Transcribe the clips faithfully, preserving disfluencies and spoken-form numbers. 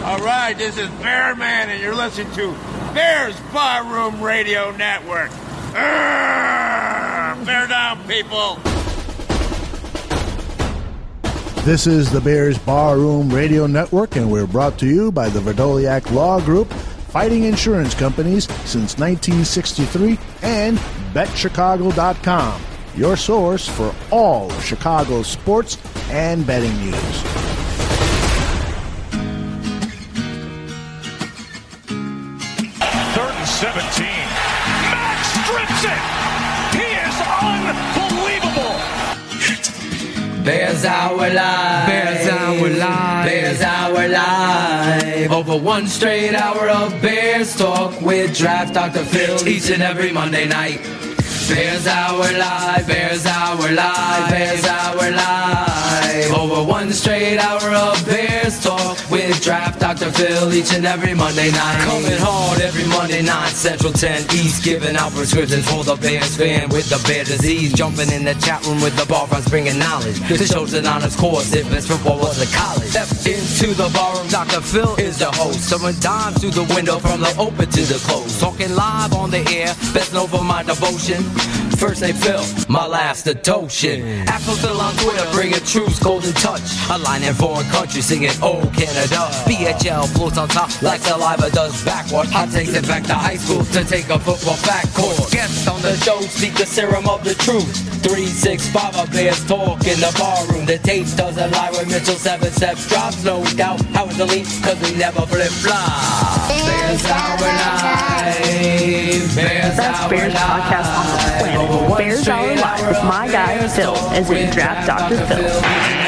All right, this is Bear Man, and you're listening to Bears Barroom Radio Network. Arrgh! Bear down, people. This is the Bears Barroom Radio Network, and we're brought to you by the Verdoliak Law Group, fighting insurance companies since nineteen sixty-three, and Bet Chicago dot com, your source for all of Chicago's sports and betting news. Third and seventeen. Max strips it. He is unbelievable. Bears our life. Bears our life. Bears our life. Over one straight hour of Bears talk with Draft Doctor Phil each and every Monday night. Bears our life. Bears our life. Bears our life. Over one straight hour of Bears talk with Draft Doctor Phil each and every Monday night. Coming hard every Monday night, Central ten East, giving out prescriptions for the Bears fan with the Bear disease. Jumping in the chat room with the bar fronts, bringing knowledge. The show's an honors course if it's football was a college. Step into the barroom, Doctor Phil is the host. Throwing dimes through the window from the open to the closed. Talking live on the air, best known for my devotion. First name Phil, my last Adoshin. Afro Phil on Twitter, bringing truths, golden touch. A line in foreign countries, singing Oh Canada. B H L floats on top like Saliva does backward. I takes it back to high school to take a football fact course. Guests on the show speak the serum of the truth. three six five, a Bears talk in the barroom. The tape doesn't lie when Mitchell seven steps drops. No doubt how it's elite, cause we never flip flop. Bears our life. Bears Best our Bears life. podcast on the planet. Bears Our Life with my guy Phil, as in Draft Doctor Phil.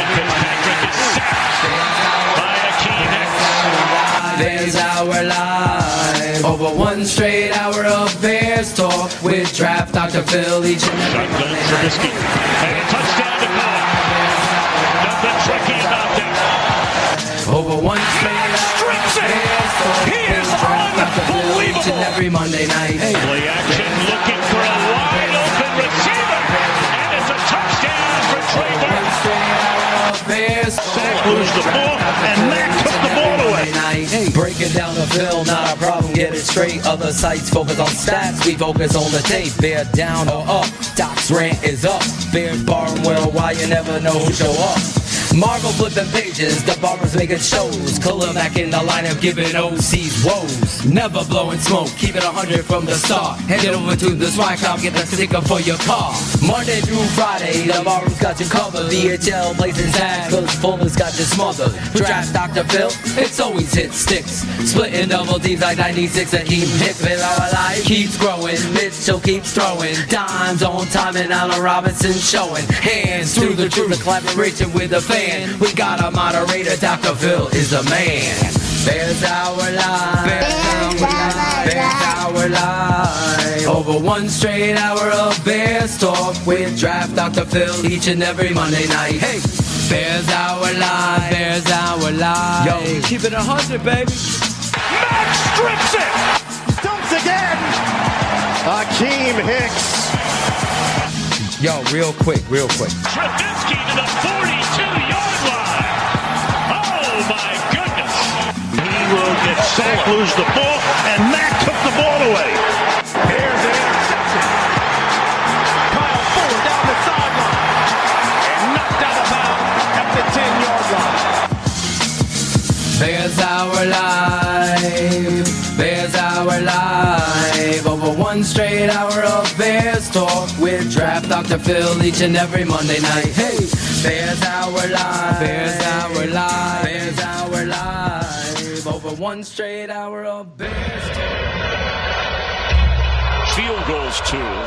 Bears our life. Over one straight hour of Bears talk with Draft Doctor Phil each and every Shotgun Trubisky. And a touchdown to go. Nothing tricky about that. Over one straight hour of Bears talk He is with Draft Doctor Phil each and unbelievable. every Monday night. Play action looking for a wide open receiver. And it's a touchdown for Trey Burke. One straight hour of Bears talk. Sack lose the ball, and Mack took the ball away. Hey, break it down the film, not a problem, get it straight. Other sites focus on stats, we focus on the tape. Bear down or up, Doc's rant is up. Bears barring well, why you never know who show up. Marvel flipping pages, the barbers making shows. Khalil Mack in the lineup giving O C's woes. Never blowing smoke, keep it one hundred from the start. Head over to the swag shop, get the sticker for your car. Monday through Friday, the barroom's got you covered. V H L placing tags, cause Fuller's got you smothered. Draft Doctor Phil, it's always hit sticks. Splitting double teams like ninety-six and keep hits. Bears our life keeps growing, Mitchell keeps throwing. Dimes on time and Allen Robinson showing. Hands through the truth, the collaboration with the fans. We got a moderator, Doctor Phil is the man. Bears our life. Bears our life. Bears our life. Over one straight hour of Bears talk with Draft Doctor Phil each and every Monday night. Hey, Bears our life. Bears our life. Yo, keep it a hundred, baby. Max strips it. Dumps again. Akeem Hicks. Yo, real quick, real quick. Trubisky to the forty-two-yard line. Oh, my goodness. He will get sacked, lose the ball, and Mack took the ball away. Here's an interception. Kyle Fuller down the sideline. And knocked out of bounds at the ten-yard line. Bears our life. Bears our life. Over one straight hour of Bears talk with Draft Doctor Phil each and every Monday night. Hey, Bears our life. Bears our life. Bears our life. Over one straight hour of Bears talk. Field goals, too.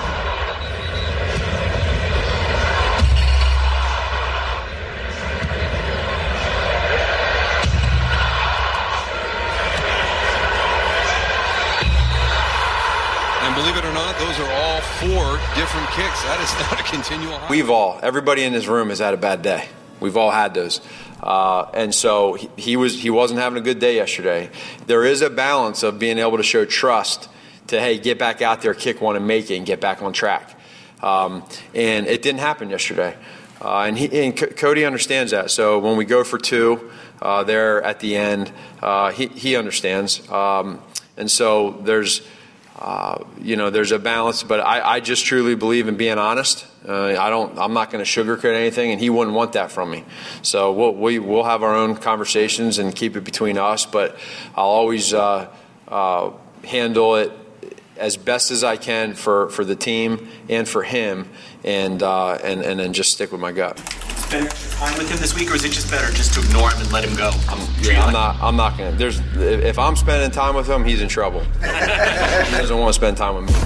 And believe it or not, those are all four different kicks. That is not a continual high. We've all, everybody in this room has had a bad day. We've all had those. Uh, and so he, he, was, he wasn't having a good day yesterday. There is a balance of being able to show trust to, hey, get back out there, kick one and make it and get back on track. Um, and it didn't happen yesterday. Uh, and, he, and C- Cody understands that. So when we go for two, uh, there at the end. Uh, he, he understands. Um, and so there's, uh, you know, there's a balance, but I, I just truly believe in being honest. Uh, I don't, I'm not going to sugarcoat anything, and he wouldn't want that from me. So we'll, we, we'll have our own conversations and keep it between us, but I'll always uh, uh, handle it as best as I can for, for the team and for him, and, uh, and and then just stick with my gut. Spend time with him this week, or is it just better just to ignore him and let him go? I'm, yeah, I'm not. I'm not gonna. There's. If I'm spending time with him, he's in trouble. He doesn't want to spend time with me.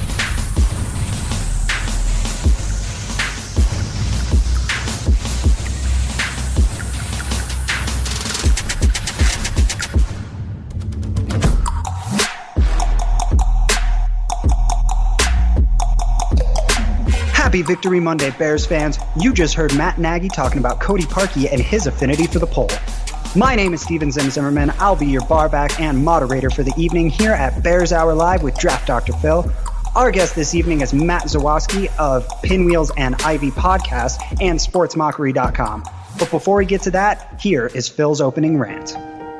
Happy Victory Monday, Bears fans. You just heard Matt Nagy talking about Cody Parkey and his affinity for the pole. My name is Steven Zim Zimmerman. I'll be your barback and moderator for the evening here at Bears Hour Live with Draft Doctor Phil. Our guest this evening is Matt Zawoski of Pinwheels and Ivy Podcast and sports mockery dot com. But before we get to that, here is Phil's opening rant.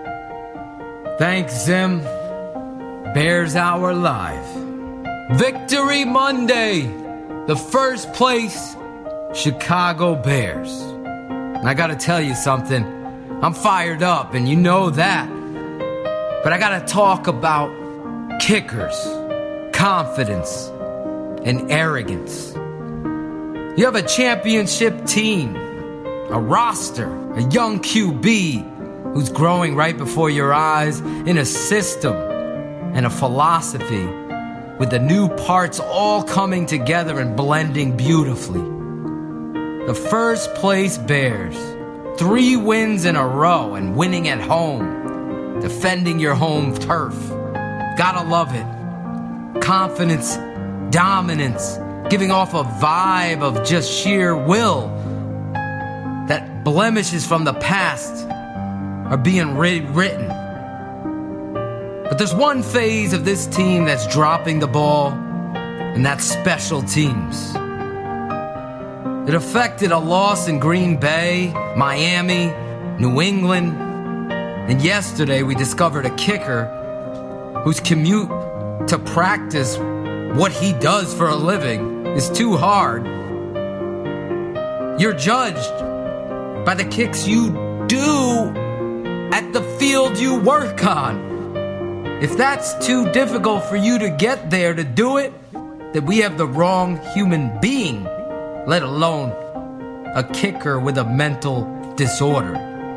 Thanks, Zim. Bears Hour Live. Victory Monday. The first place Chicago Bears. And I gotta tell you something. I'm fired up, and you know that. But I gotta talk about kickers, confidence, and arrogance. You have a championship team, a roster, a young Q B who's growing right before your eyes in a system and a philosophy with the new parts all coming together and blending beautifully. The first place Bears, three wins in a row and winning at home, defending your home turf. Gotta love it. Confidence, dominance, giving off a vibe of just sheer will. That blemishes from the past are being rewritten. But there's one phase of this team that's dropping the ball, and that's special teams. It affected a loss in Green Bay, Miami, New England, and yesterday we discovered a kicker whose commute to practice what he does for a living is too hard. You're judged by the kicks you do at the field you work on. If that's too difficult for you to get there to do it, then we have the wrong human being, let alone a kicker with a mental disorder.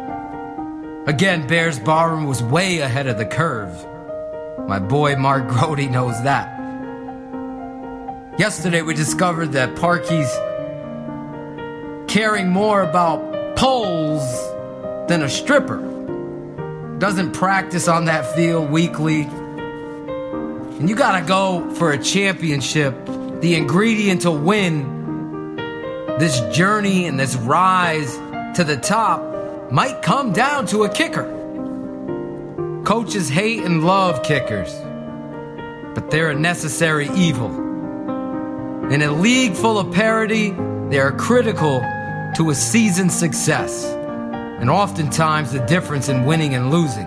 Again, Bears Barroom was way ahead of the curve. My boy Mark Grody knows that. Yesterday we discovered that Parkey's caring more about poles than a stripper. Doesn't practice on that field weekly. And you gotta go for a championship. The ingredient to win this journey and this rise to the top might come down to a kicker. Coaches hate and love kickers, but they're a necessary evil. In a league full of parity, they are critical to a season's success, and oftentimes the difference in winning and losing.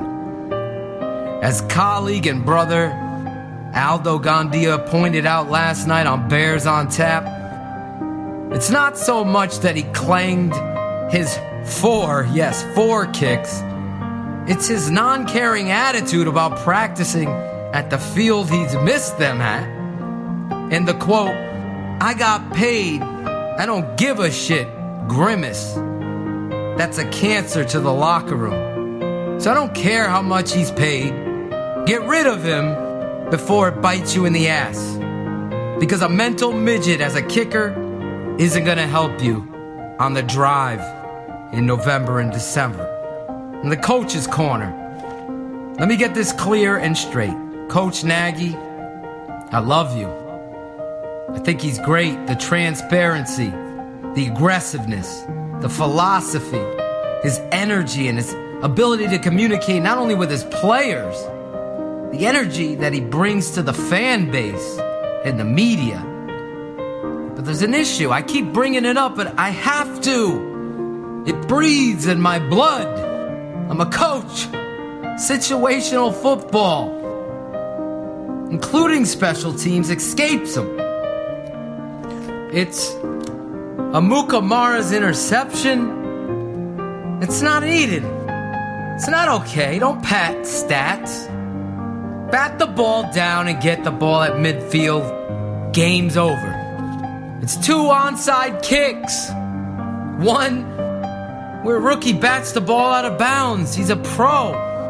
As colleague and brother Aldo Gandia pointed out last night on Bears on Tap, it's not so much that he claimed his four, yes, four kicks. It's his non-caring attitude about practicing at the field he's missed them at. And the quote, "I got paid, I don't give a shit," grimace. That's a cancer to the locker room. So I don't care how much he's paid. Get rid of him before it bites you in the ass. Because a mental midget as a kicker isn't going to help you on the drive in November and December. In the coach's corner, let me get this clear and straight. Coach Nagy, I love you. I think he's great. The transparency, the aggressiveness, the philosophy, his energy, and his ability to communicate not only with his players, the energy that he brings to the fan base and the media. But there's an issue. I keep bringing it up, but I have to. It breathes in my blood. I'm a coach. Situational football, including special teams, escapes them. It's Amukamara's interception. It's not needed. It's not okay. Don't pat stats. Bat the ball down and get the ball at midfield. Game's over. It's two onside kicks. One where a rookie bats the ball out of bounds. He's a pro.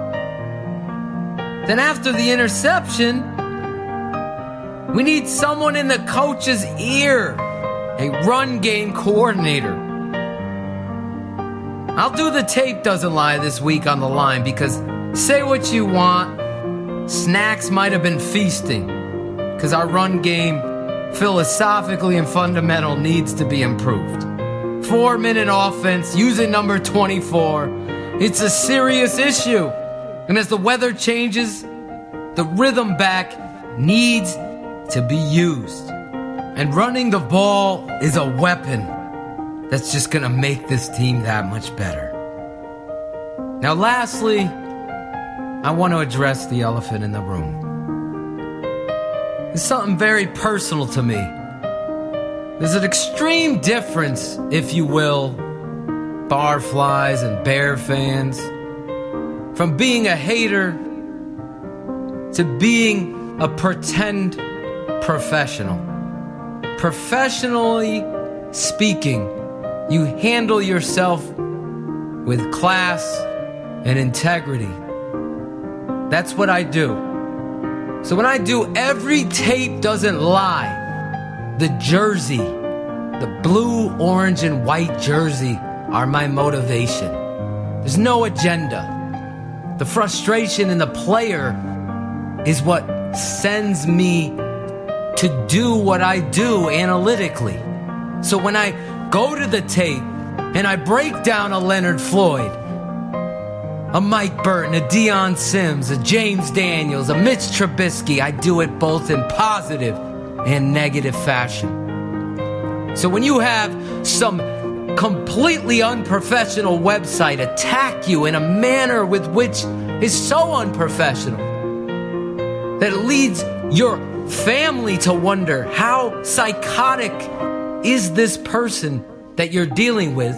Then after the interception, we need someone in the coach's ear, a run game coordinator. I'll do the tape doesn't lie this week on the line because say what you want, Snacks might have been feasting because our run game philosophically and fundamental needs to be improved. Four-minute offense using number twenty-four. It's a serious issue. And as the weather changes, the rhythm back needs to be used. And running the ball is a weapon that's just going to make this team that much better. Now, lastly, I want to address the elephant in the room. It's something very personal to me. There's an extreme difference, if you will, Barflies and Bear fans, from being a hater to being a pretend professional. Professionally speaking, you handle yourself with class and integrity. That's what I do. So when I do Every Tape Doesn't Lie, the jersey, the blue, orange, and white jersey are my motivation. There's no agenda. The frustration in the player is what sends me to do what I do analytically. So when I go to the tape and I break down a Leonard Floyd, a Mike Burton, a Deion Sims, a James Daniels, a Mitch Trubisky, I do it both in positive and negative fashion. So when you have some completely unprofessional website attack you in a manner with which is so unprofessional that it leads your family to wonder how psychotic is this person that you're dealing with,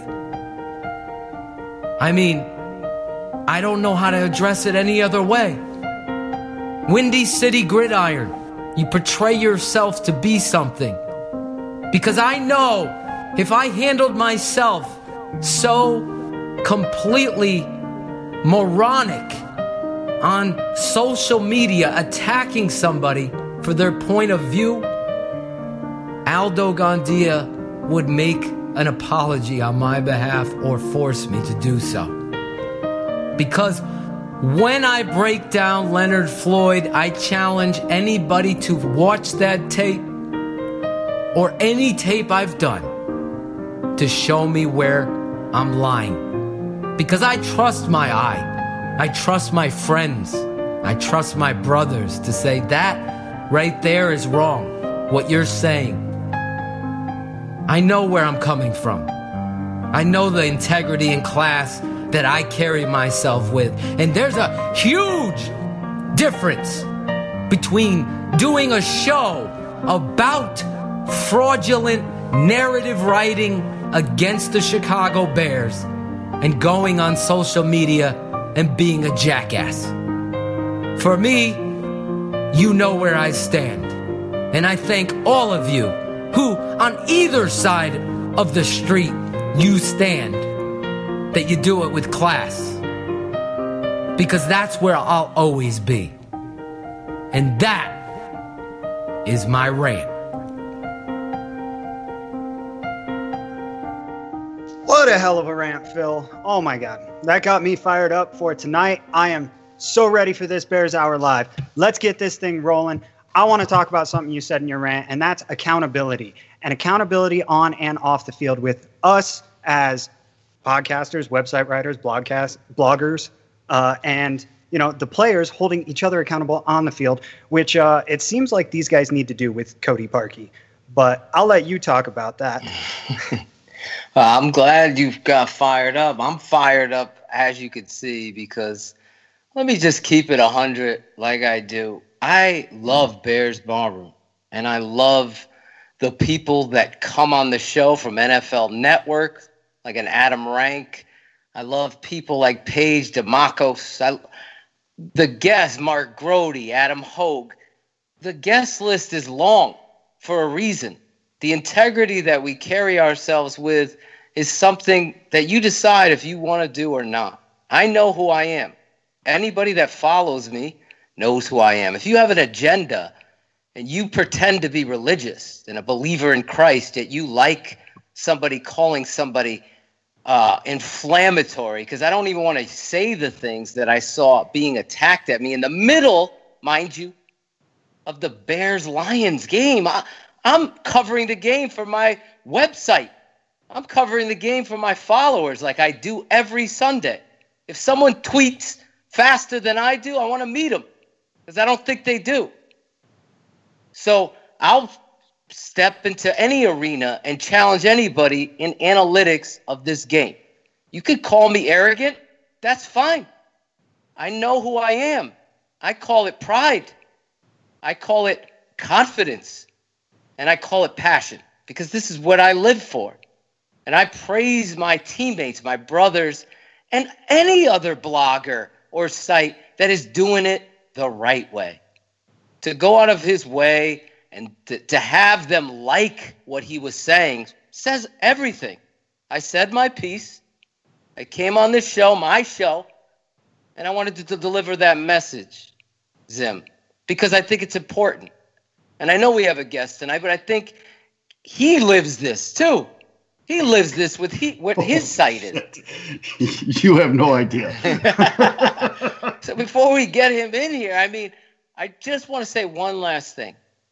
I mean, I don't know how to address it any other way. Windy City Gridiron, you portray yourself to be something. Because I know if I handled myself so completely moronic on social media, attacking somebody for their point of view, Aldo Gandia would make an apology on my behalf or force me to do so. Because when I break down Leonard Floyd, I challenge anybody to watch that tape or any tape I've done to show me where I'm lying. Because I trust my eye. I trust my friends. I trust my brothers to say that right there is wrong, what you're saying. I know where I'm coming from. I know the integrity and class that I carry myself with. And there's a huge difference between doing a show about fraudulent narrative writing against the Chicago Bears and going on social media and being a jackass. For me, you know where I stand. And I thank all of you who, on either side of the street you stand, that you do it with class. Because that's where I'll always be. And that is my rant. What a hell of a rant, Phil. Oh my God. That got me fired up for tonight. I am so ready for this Bears Hour Live. Let's get this thing rolling. I want to talk about something you said in your rant, and that's accountability. And accountability on and off the field with us as podcasters, website writers, blogcast, bloggers, uh, and you know the players holding each other accountable on the field, which uh, it seems like these guys need to do with Cody Parkey. But I'll let you talk about that. Uh, I'm glad you got fired up. I'm fired up as you could see, because let me just keep it one hundred like I do. I love Bears Barroom, and I love the people that come on the show from N F L Network, like an Adam Rank. I love people like Paige DeMacos. I, the guests, Mark Grody, Adam Hogue. The guest list is long for a reason. The integrity that we carry ourselves with is something that you decide if you want to do or not. I know who I am. Anybody that follows me knows who I am. If you have an agenda and you pretend to be religious and a believer in Christ, yet you like somebody calling somebody uh, inflammatory, because I don't even want to say the things that I saw being attacked at me in the middle, mind you, of the Bears-Lions game. I, I'm covering the game for my website. I'm covering the game for my followers like I do every Sunday. If someone tweets faster than I do, I want to meet them because I don't think they do. So I'll step into any arena and challenge anybody in analytics of this game. You could call me arrogant. That's fine. I know who I am. I call it pride. I call it confidence. And I call it passion because this is what I live for. And I praise my teammates, my brothers, and any other blogger or site that is doing it the right way. To go out of his way and to, to have them like what he was saying says everything. I said my piece. I came on this show, my show, and I wanted to, to deliver that message, Zim, because I think it's important. And I know we have a guest tonight, but I think he lives this too. He lives this with he, what his oh, site is. You have no idea. So before we get him in here, I mean, I just want to say one last thing.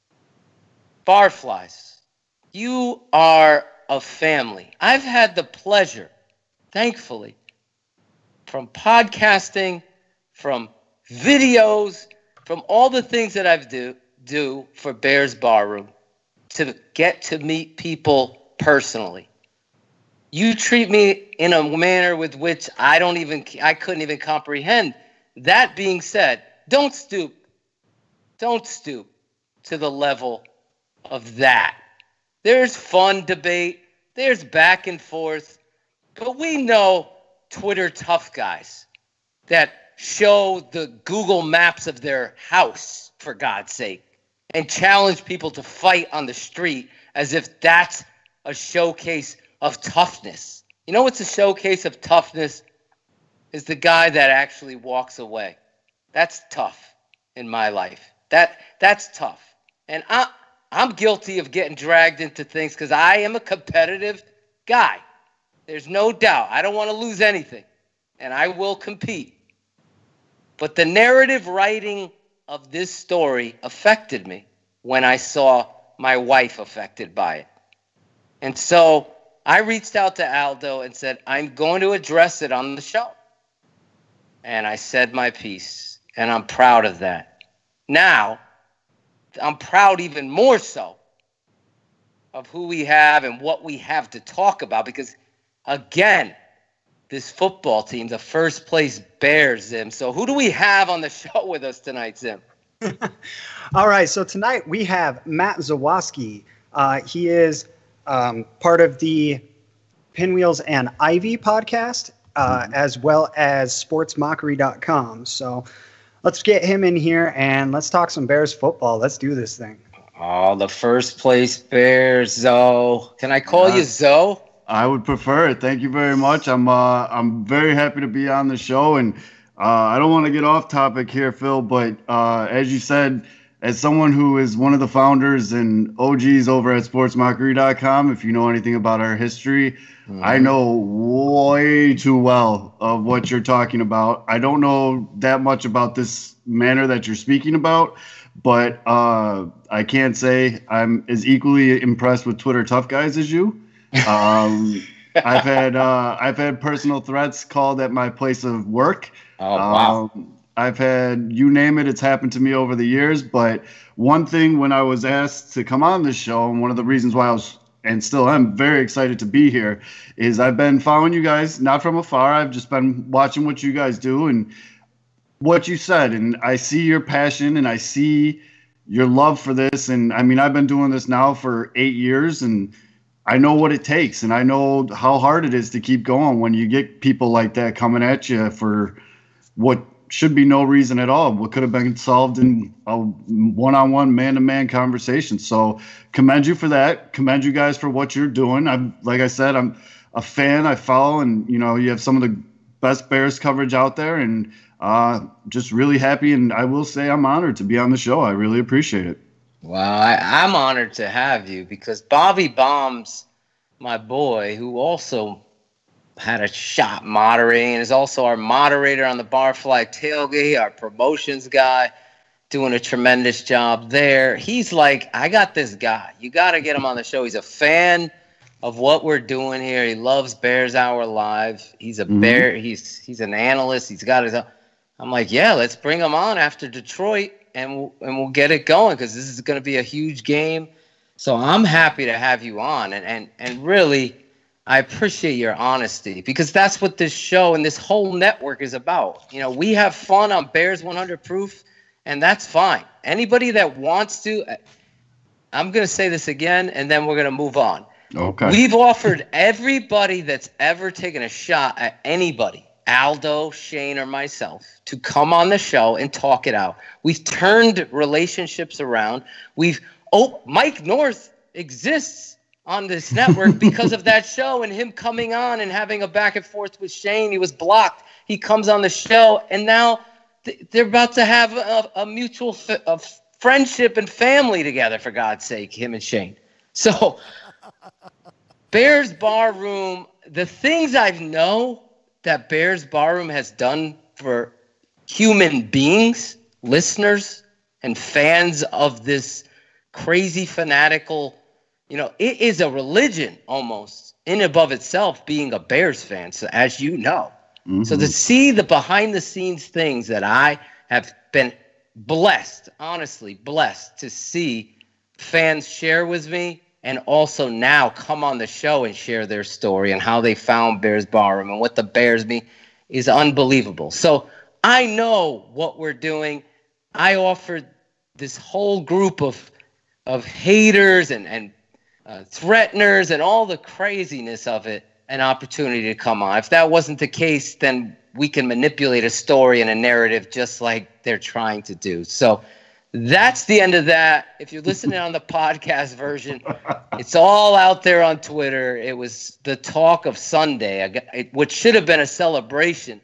Barflies, you are a family. I've had the pleasure, thankfully, from podcasting, from videos, from all the things that I've do do for Bears Barroom, to get to meet people personally. You treat me in a manner with which I don't even, I couldn't even comprehend. That being said, don't stoop, don't stoop to the level of that. There's fun debate, there's back and forth, but we know Twitter tough guys that show the Google Maps of their house, for God's sake, and challenge people to fight on the street as if that's a showcase of toughness. You know what's a showcase of toughness? Is the guy that actually walks away. That's tough in my life. That that's tough. And I, I'm guilty of getting dragged into things because I am a competitive guy. There's no doubt. I don't want to lose anything. And I will compete. But the narrative writing of this story affected me when I saw my wife affected by it. And so I reached out to Aldo and said, I'm going to address it on the show. And I said my piece, and I'm proud of that. Now, I'm proud even more so of who we have and what we have to talk about because, again, this football team, the first place Bears, Zim. So who do we have on the show with us tonight, Zim? All right, so tonight we have Matt Zawaski. Uh, he is um, part of the Pinwheels and Ivy podcast, uh, mm-hmm. as well as sports mockery dot com. So let's get him in here and let's talk some Bears football. Let's do this thing. Oh, the first place Bears, Zoe. Can I call uh, you Zoe? I would prefer it. Thank you very much. I'm uh, I'm very happy to be on the show, and uh, I don't want to get off topic here, Phil, but uh, as you said, as someone who is one of the founders and O Gs over at sports mockery dot com, if you know anything about our history, mm-hmm. I know way too well of what you're talking about. I don't know that much about this manner that you're speaking about, but uh, I can't say I'm as equally impressed with Twitter tough guys as you. um, I've had uh, I've had personal threats called at my place of work. Oh wow! Um, I've had you name it. It's happened to me over the years. But one thing, when I was asked to come on this show, and one of the reasons why I was and still am very excited to be here, is I've been following you guys, not from afar. I've just been watching what you guys do and what you said. And I see your passion and I see your love for this. And I mean, I've been doing this now for eight years and I know what it takes. And I know how hard it is to keep going when you get people like that coming at you for what should be no reason at all. What could have been solved in a one-on-one, man-to-man conversation. So commend you for that. Commend you guys for what you're doing. I'm, like I said, I'm a fan. I follow, and you know, you have some of the best Bears coverage out there, and uh, just really happy. And I will say I'm honored to be on the show. I really appreciate it. Well, I, I'm honored to have you because Bobby Baum's my boy, who also had a shot moderating and is also our moderator on the Barfly Tailgate, our promotions guy, doing a tremendous job there. He's like, I got this guy. You got to get him on the show. He's a fan of what we're doing here. He loves Bears Hour Live. He's a mm-hmm. bear. He's he's an analyst. He's got his own. I'm like, yeah, let's bring him on after Detroit and we'll, and we'll get it going because this is going to be a huge game. So I'm happy to have you on. And and and really, I appreciate your honesty because that's what this show and this whole network is about. You know, we have fun on Bears one hundred Proof, and that's fine. Anybody that wants to, I'm going to say this again, and then we're going to move on. Okay. We've offered everybody that's ever taken a shot at anybody, Aldo, Shane, or myself, to come on the show and talk it out. We've turned relationships around. We've, oh, Mike North exists on this network because of that show and him coming on and having a back and forth with Shane. He was blocked. He comes on the show, and now th- they're about to have a, a mutual f- a friendship and family together, for God's sake, him and Shane. So Bears Barroom, the things I know that Bears Barroom has done for human beings, listeners, and fans of this crazy fanatical, you know, it is a religion almost in and above itself being a Bears fan, so as you know. Mm-hmm. So to see the behind-the-scenes things that I have been blessed, honestly blessed, to see fans share with me and also now come on the show and share their story and how they found Bears Barroom and what the Bears mean is unbelievable. So I know what we're doing. I offered this whole group of of haters and, and Uh, threateners and all the craziness of it an opportunity to come on. If that wasn't the case, then we can manipulate a story and a narrative just like they're trying to do. So that's the end of that. If you're listening on the podcast version, it's all out there on Twitter. It was the talk of Sunday, which should have been a celebration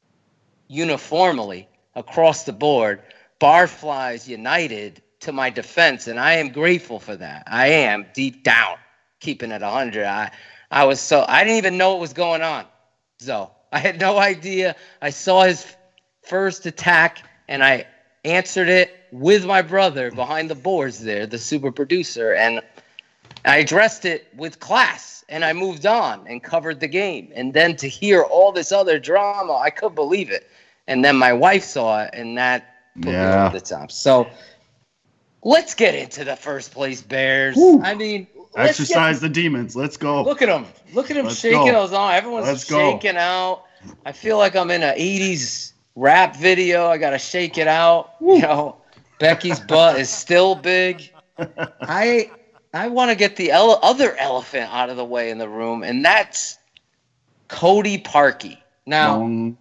uniformly across the board. Barflies United, to my defense, and I am grateful for that. I am deep down, keeping it one hundred. I, I was so I didn't even know what was going on. So I had no idea. I saw his first attack, and I answered it with my brother behind the boards there, the super producer, and I addressed it with class, and I moved on and covered the game. And then to hear all this other drama, I couldn't believe it. And then my wife saw it, and that put yeah. me over the top. So let's get into the first place Bears. Woo. I mean, exercise the demons. Let's go. Look at them. Look at them let's shaking go. those on. Everyone's let's shaking go. out. I feel like I'm in an eighties rap video. I got to shake it out. Woo. You know, Becky's butt is still big. I I want to get the ele- other elephant out of the way in the room, and that's Cody Parkey. Now, um,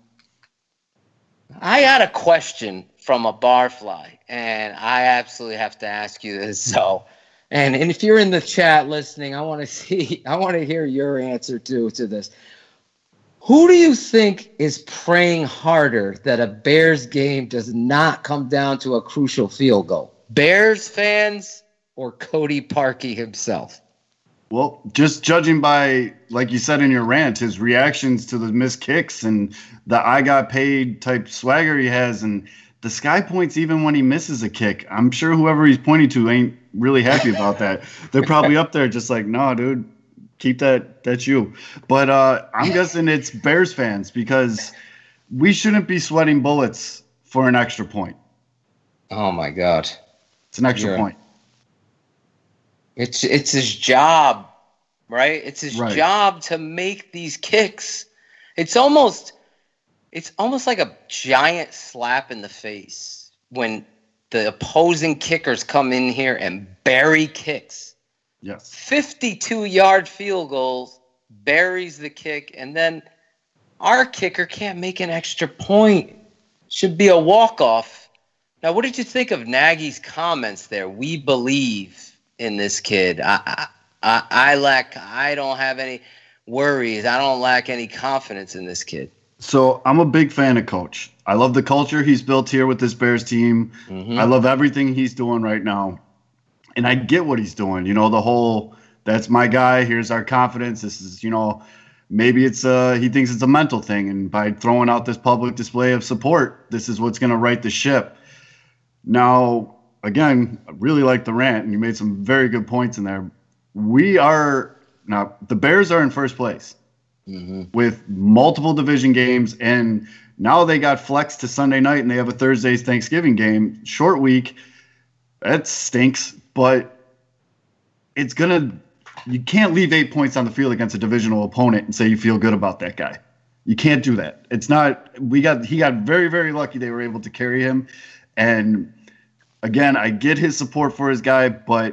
I had a question from a barfly, and I absolutely have to ask you this. So, and, and if you're in the chat listening, I want to see, I want to hear your answer too to this. Who do you think is praying harder that a Bears game does not come down to a crucial field goal? Bears fans or Cody Parkey himself? Well, just judging by, like you said in your rant, his reactions to the missed kicks and the I got paid type swagger he has, and the sky points even when he misses a kick. I'm sure whoever he's pointing to ain't really happy about that. They're probably up there just like, nah, dude, keep that. That's you. But uh, I'm guessing it's Bears fans because we shouldn't be sweating bullets for an extra point. Oh, my God. It's an extra You're, point. It's it's his job right? It's his Right. job to make these kicks. It's almost it's almost like a giant slap in the face when the opposing kickers come in here and bury kicks. Yes. fifty-two-yard field goals, buries the kick, and then our kicker can't make an extra point. Should be a walk-off. Now, what did you think of Nagy's comments there? We believe in this kid. I, I, I, I lack. I don't have any worries. I don't lack any confidence in this kid. So I'm a big fan of Coach. I love the culture he's built here with this Bears team. Mm-hmm. I love everything he's doing right now. And I get what he's doing. You know, the whole, that's my guy. Here's our confidence. This is, you know, maybe it's uh he thinks it's a mental thing. And by throwing out this public display of support, this is what's going to right the ship. Now, again, I really like the rant, and you made some very good points in there. We are, now, the Bears are in first place. Mm-hmm. With multiple division games, and now they got flexed to Sunday night, and they have a Thursday's Thanksgiving game. Short week. That stinks, but it's gonna. You can't leave eight points on the field against a divisional opponent and say you feel good about that guy. You can't do that. It's not. We got. He got very, very lucky. They were able to carry him, and again, I get his support for his guy, but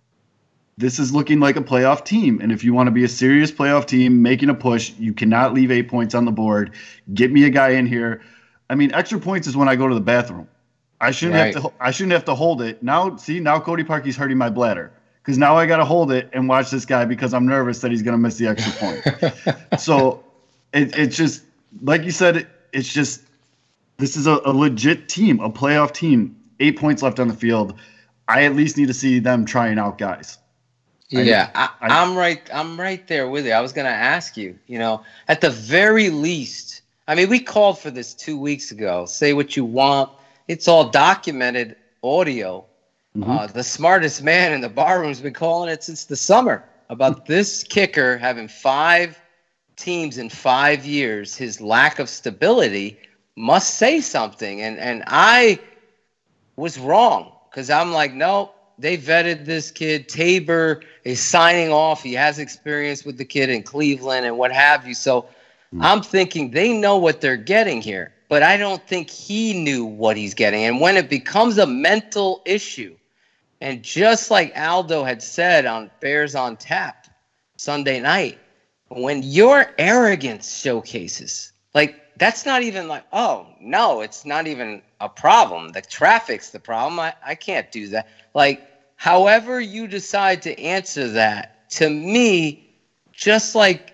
this is looking like a playoff team. And if you want to be a serious playoff team making a push, you cannot leave eight points on the board. Get me a guy in here. I mean, extra points is when I go to the bathroom. I shouldn't Right. have to I shouldn't have to hold it. Now, see, now Cody Parkey's hurting my bladder because now I got to hold it and watch this guy because I'm nervous that he's going to miss the extra point. So it, it's just, like you said, it, it's just, this is a, a legit team, a playoff team. Eight points left on the field. I at least need to see them trying out guys. Yeah, I, I, I, I'm right. I'm right there with you. I was going to ask you. You know, at the very least, I mean, we called for this two weeks ago. Say what you want. It's all documented audio. Mm-hmm. Uh, the smartest man in the barroom's been calling it since the summer about this kicker having five teams in five years. His lack of stability must say something. And and I was wrong because I'm like, no. They vetted this kid. Tabor is signing off. He has experience with the kid in Cleveland and what have you. So mm. I'm thinking they know what they're getting here, but I don't think he knew what he's getting. And when it becomes a mental issue, and just like Aldo had said on Bears on Tap Sunday night, when your arrogance showcases, like that's not even like, oh, no, it's not even a problem. The traffic's the problem. I, I can't do that. Like, however you decide to answer that, to me, just like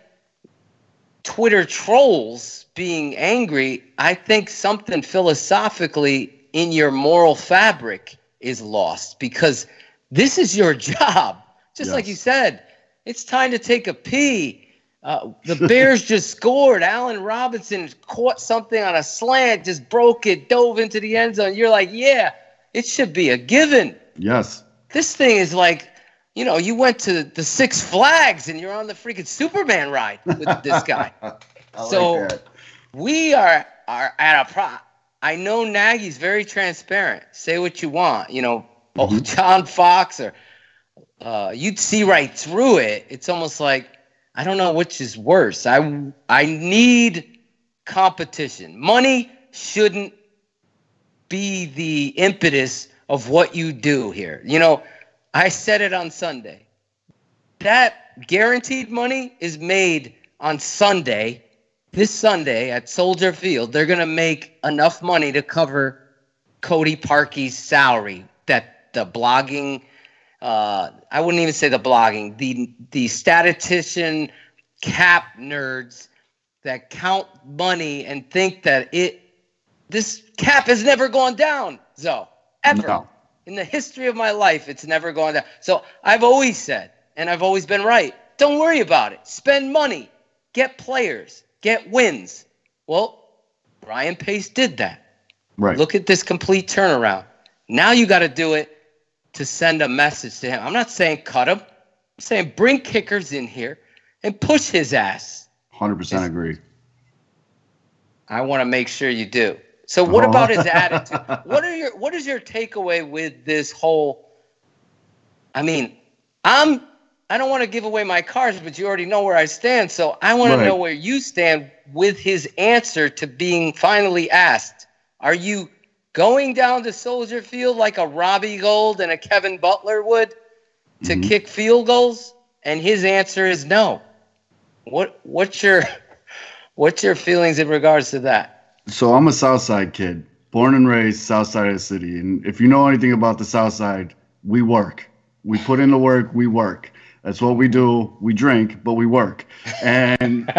Twitter trolls being angry, I think something philosophically in your moral fabric is lost because this is your job. Just Yes. like you said, it's time to take a pee. Uh, the Bears just scored. Allen Robinson caught something on a slant, just broke it, dove into the end zone. You're like, yeah, it should be a given. Yes. This thing is like, you know, you went to the Six Flags and you're on the freaking Superman ride with this guy. I so like that. we are are at a pro. I know Nagy's very transparent. Say what you want. You know, Mm-hmm. oh, John Fox or uh, you'd see right through it. It's almost like, I don't know which is worse. I, I need competition. Money shouldn't be the impetus of what you do here. You know, I said it on Sunday. That guaranteed money is made on Sunday, this Sunday at Soldier Field. They're going to make enough money to cover Cody Parkey's salary that the blogging Uh, I wouldn't even say the blogging, the the statistician cap nerds that count money and think that it this cap has never gone down, Zo, ever. No. In the history of my life, it's never gone down. So I've always said, and I've always been right, don't worry about it. Spend money, get players, get wins. Well, Ryan Pace did that. Right. Look at this complete turnaround. Now you got to do it to send a message to him. I'm not saying cut him. I'm saying bring kickers in here and push his ass. one hundred percent agree. I want to make sure you do. So what Oh. about his attitude? What are your what is your takeaway with this whole I mean, I'm I don't want to give away my cards, but you already know where I stand. So I want Right. to know where you stand with his answer to being finally asked. Are you going down to Soldier Field like a Robbie Gould and a Kevin Butler would to Mhm. kick field goals? And his answer is no. What what's your what's your feelings in regards to that? So I'm a Southside kid, born and raised South Side of the city. And if you know anything about the South Side, we work. We put in the work, we work. That's what we do. We drink, but we work. And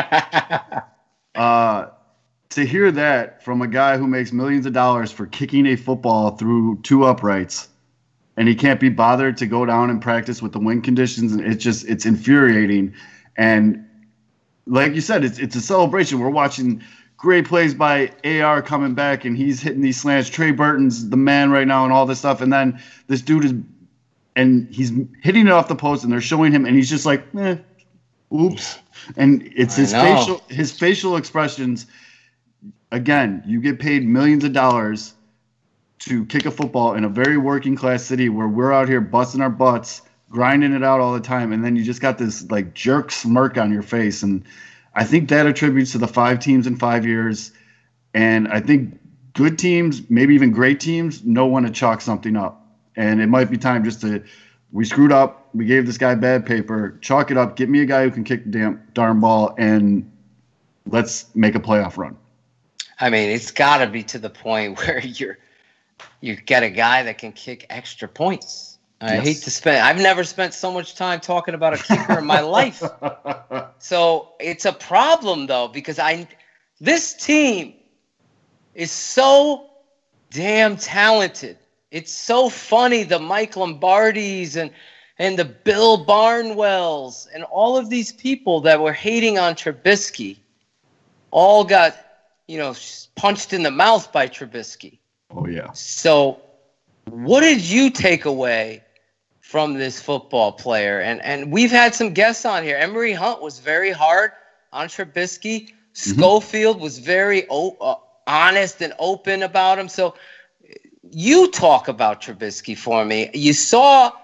uh, to hear that from a guy who makes millions of dollars for kicking a football through two uprights, and he can't be bothered to go down and practice with the wind conditions, and it's just, it's infuriating. And like you said, it's it's a celebration. We're watching great plays by A R coming back, and he's hitting these slants. Trey Burton's the man right now and all this stuff. And then this dude is, and he's hitting it off the post, and they're showing him, and he's just like, eh, oops. And it's his I know. facial his facial expressions. Again, you get paid millions of dollars to kick a football in a very working class city where we're out here busting our butts, grinding it out all the time, and then you just got this like jerk smirk on your face. And I think that attributes to the five teams in five years. And I think good teams, maybe even great teams, know when to chalk something up. And it might be time just to, we screwed up, we gave this guy bad paper, chalk it up, get me a guy who can kick the damn darn ball, and let's make a playoff run. I mean, it's got to be to the point where you're you get a guy that can kick extra points. I Yes. hate to spend. I've never spent so much time talking about a kicker in my life. So it's a problem though, because I this team is so damn talented. It's so funny, the Mike Lombardis and and the Bill Barnwells and all of these people that were hating on Trubisky all got, you know, punched in the mouth by Trubisky. Oh, yeah. So what did you take away from this football player? And and we've had some guests on here. Emery Hunt was very hard on Trubisky. Mm-hmm. Schofield was very o- uh, honest and open about him. So you talk about Trubisky for me. You saw,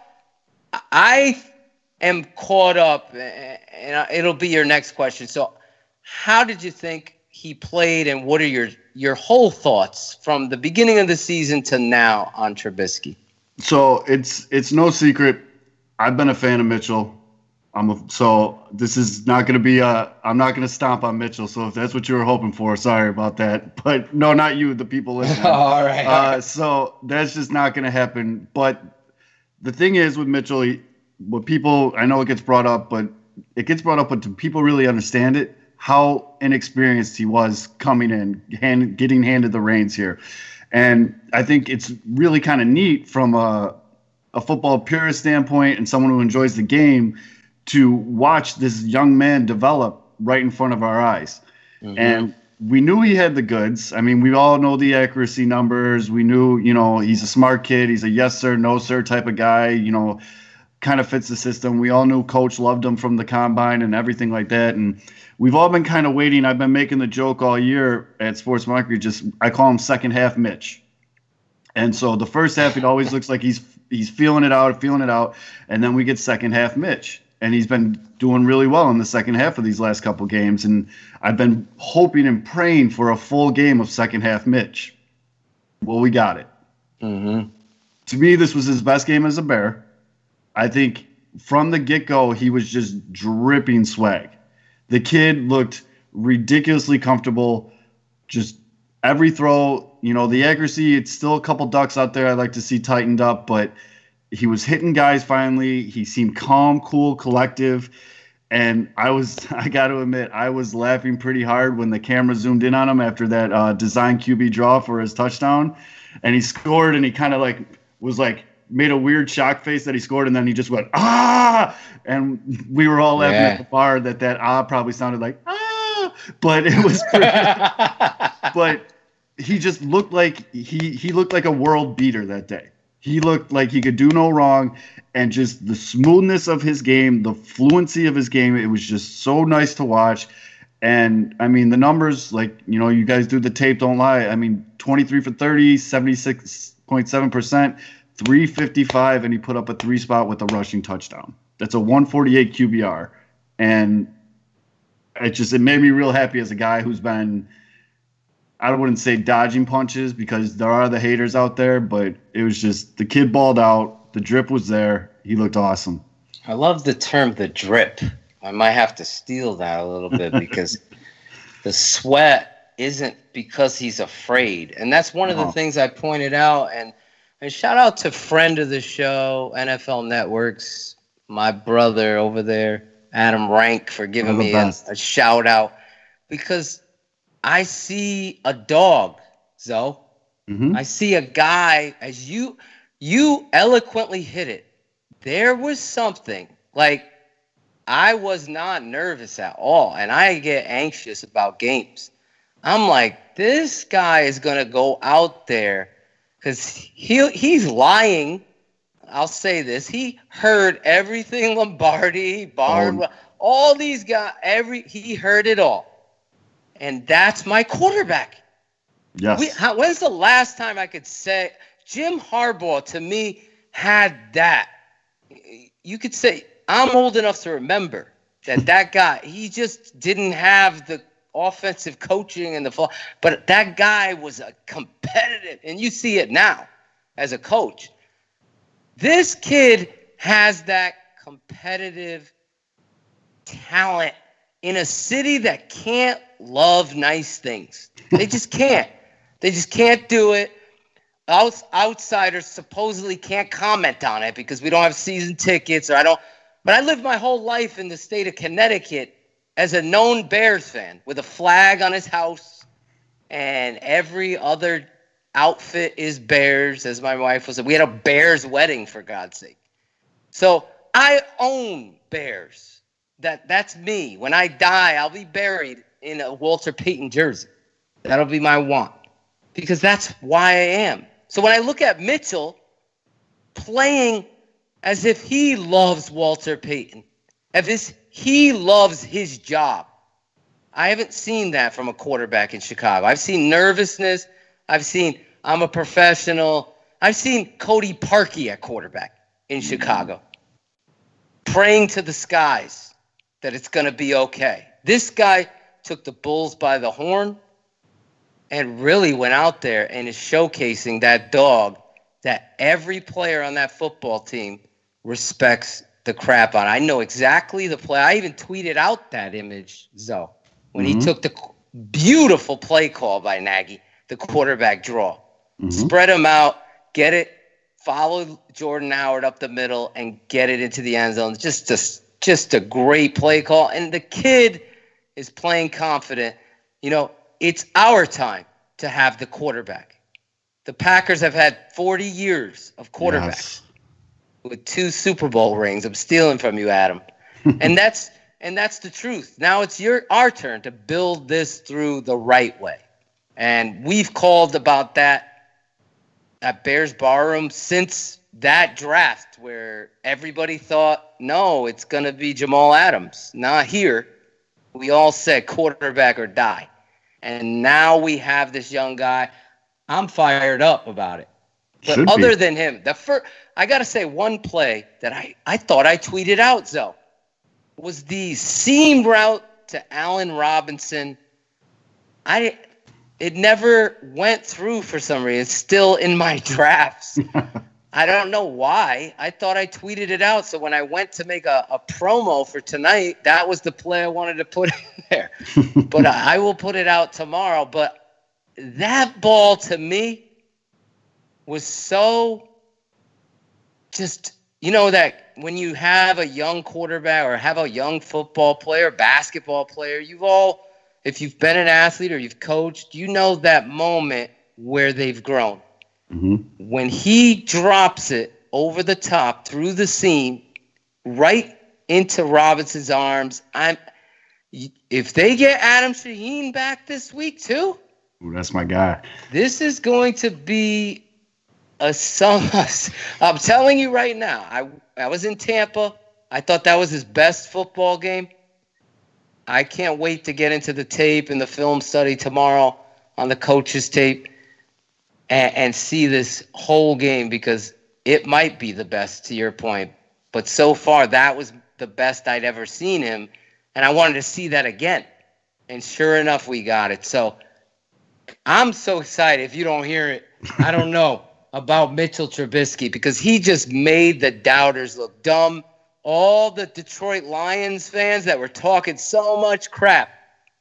I am caught up, and it'll be your next question. So how did you think he played, and what are your your whole thoughts from the beginning of the season to now on Trubisky? So it's it's no secret, I've been a fan of Mitchell. I'm a, so this is not going to be a. I'm not going to stomp on Mitchell. So if that's what you were hoping for, sorry about that. But no, not you, the people listening. all right. Uh, all right. So that's just not going to happen. But the thing is with Mitchell, he, what people, I know it gets brought up, but it gets brought up, but do people really understand it? How inexperienced he was coming in, hand, getting handed the reins here. And I think it's really kind of neat from a, a football purist standpoint and someone who enjoys the game to watch this young man develop right in front of our eyes. Mm-hmm. And we knew he had the goods. I mean, we all know the accuracy numbers. We knew, you know, he's a smart kid. He's a yes, sir, no, sir type of guy, you know, kind of fits the system. We all knew Coach loved him from the combine and everything like that. And we've all been kind of waiting. I've been making the joke all year at Sports Market. Just I call him second half Mitch. And so the first half, it always looks like he's he's feeling it out, feeling it out. And then we get second half Mitch. And he's been doing really well in the second half of these last couple games. And I've been hoping and praying for a full game of second half Mitch. Well, we got it. Mm-hmm. To me, this was his best game as a Bear. I think from the get-go, he was just dripping swag. The kid looked ridiculously comfortable. Just every throw, you know, the accuracy, it's still a couple ducks out there I'd like to see tightened up, but he was hitting guys finally. He seemed calm, cool, collective. And I was, I got to admit, I was laughing pretty hard when the camera zoomed in on him after that uh, design Q B draw for his touchdown. And he scored, and he kind of like was like, made a weird shock face that he scored, and then he just went, ah! And we were all laughing Yeah. at the bar that that ah probably sounded like, ah! But it was pretty, but he just looked like, he he looked like a world beater that day. He looked like he could do no wrong, and just the smoothness of his game, the fluency of his game, it was just so nice to watch. And, I mean, the numbers, like, you know, you guys do the tape, don't lie. I mean, twenty-three for thirty, seventy-six point seven percent, three fifty-five, and he put up a three spot with a rushing touchdown. That's a one forty-eight Q B R. And it just it made me real happy as a guy who's been, I wouldn't say dodging punches because there are the haters out there, but it was just the kid balled out. The drip was there. He looked awesome. I love the term the drip. I might have to steal that a little bit because the sweat isn't because he's afraid. And that's one of the things I pointed out. And, and shout out to friend of the show, N F L Networks, my brother over there, Adam Rank, for giving me a, a shout out. Because I see a dog, Zoe. Mm-hmm. I see a guy, as you you eloquently hit it. There was something, like, I was not nervous at all, and I get anxious about games. I'm like, this guy is going to go out there because he, he's lying. I'll say this. He heard everything Lombardi, Barn, oh. all these guys, every he heard it all. And that's my quarterback. Yes. We, how, when's the last time I could say Jim Harbaugh, to me, had that? You could say, I'm old enough to remember that that guy, he just didn't have the offensive coaching and the – but that guy was a competitive – and you see it now as a coach. This kid has that competitive talent in a city that can't love nice things. They just can't. They just can't do it. Out, outsiders supposedly can't comment on it because we don't have season tickets or I don't. But I lived my whole life in the state of Connecticut as a known Bears fan with a flag on his house, and every other outfit is Bears, as my wife was. We had a Bears wedding, for God's sake. So I own Bears. That that's me. When I die, I'll be buried in a Walter Payton jersey. That'll be my want because that's why I am. So when I look at Mitchell playing as if he loves Walter Payton, as if he loves his job, I haven't seen that from a quarterback in Chicago. I've seen nervousness. I've seen I'm a professional. I've seen Cody Parkey at quarterback in Chicago, praying to the skies that it's going to be okay. This guy took the Bulls by the horn and really went out there and is showcasing that dog that every player on that football team respects the crap on. I know exactly the play. I even tweeted out that image, Zoe, when mm-hmm. he took the beautiful play call by Nagy, the quarterback draw. Mm-hmm. Spread him out, get it, follow Jordan Howard up the middle, and get it into the end zone. Just a, just a great play call. And the kid is playing confident. You know, it's our time to have the quarterback. The Packers have had forty years of quarterback yes. with two Super Bowl rings. I'm stealing from you, Adam. and that's and that's the truth. Now it's your our turn to build this through the right way. And we've called about that at Bears Barroom since that draft where everybody thought, no, it's going to be Jamal Adams. Not here. We all said quarterback or die. And now we have this young guy. I'm fired up about it. But Should other be. than him, the first, I got to say one play that I, I thought I tweeted out, Zoe, was the seam route to Allen Robinson. I It never went through for some reason. It's still in my drafts. I don't know why. I thought I tweeted it out. So when I went to make a, a promo for tonight, that was the play I wanted to put in there. But I, I will put it out tomorrow. But that ball to me was so just, you know, that when you have a young quarterback or have a young football player, basketball player, you've all, if you've been an athlete or you've coached, you know that moment where they've grown. Mm-hmm. When he drops it over the top through the seam, right into Robinson's arms, I'm. If they get Adam Shaheen back this week too, ooh, that's my guy. This is going to be a song. I'm telling you right now. I I was in Tampa. I thought that was his best football game. I can't wait to get into the tape and the film study tomorrow on the coach's tape. And, and see this whole game because it might be the best, to your point, But so far, that was the best I'd ever seen him, and I wanted to see that again. And sure enough, we got it. So I'm so excited. If you don't hear it, I don't know about Mitchell Trubisky, because he just made the doubters look dumb. All the Detroit Lions fans that were talking so much crap,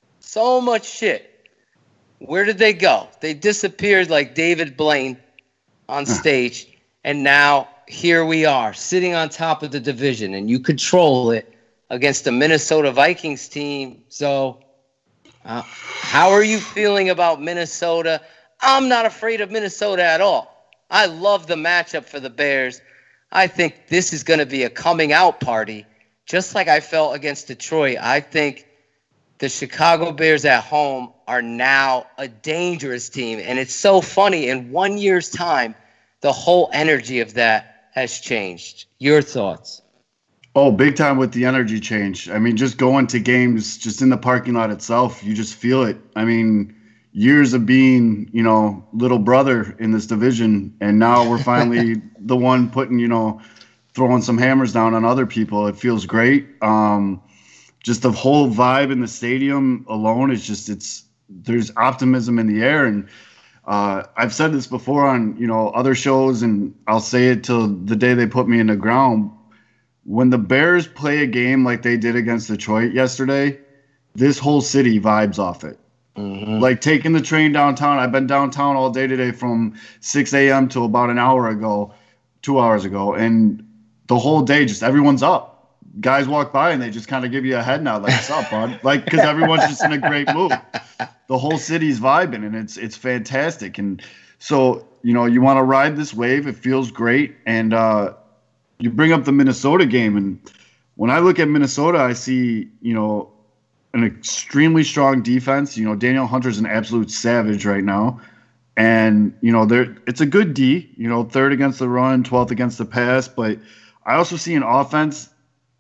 so much shit, where did they go? They disappeared like David Blaine on stage, and now here we are, sitting on top of the division, and you control it against the Minnesota Vikings team. So uh, how are you feeling about Minnesota? I'm not afraid of Minnesota at all. I love the matchup for the Bears. I think this is going to be a coming out party, just like I felt against Detroit. I think the Chicago Bears at home are now a dangerous team, and it's so funny. In one year's time, the whole energy of that has changed. Your thoughts? Oh, big time with the energy change. I mean, just going to games, just in the parking lot itself, you just feel it. I mean, years of being, you know, little brother in this division, and now we're finally the one putting, you know, throwing some hammers down on other people. It feels great. Um, just the whole vibe in the stadium alone is just, it's, there's optimism in the air. And uh, I've said this before on, you know, other shows, and I'll say it till the day they put me in the ground. When the Bears play a game like they did against Detroit yesterday, this whole city vibes off it. Mm-hmm. Like taking the train downtown. I've been downtown all day today from six a.m. to about an hour ago, two hours ago. And the whole day, just everyone's up. Guys walk by and they just kind of give you a head nod, like, what's up, bud? Like, because everyone's just in a great mood. The whole city's vibing, and it's it's fantastic. And so, you know, you want to ride this wave. It feels great. And uh, you bring up the Minnesota game. And when I look at Minnesota, I see, you know, an extremely strong defense. You know, Daniel Hunter's an absolute savage right now. And, you know, there it's a good D, you know, third against the run, twelfth against the pass. But I also see an offense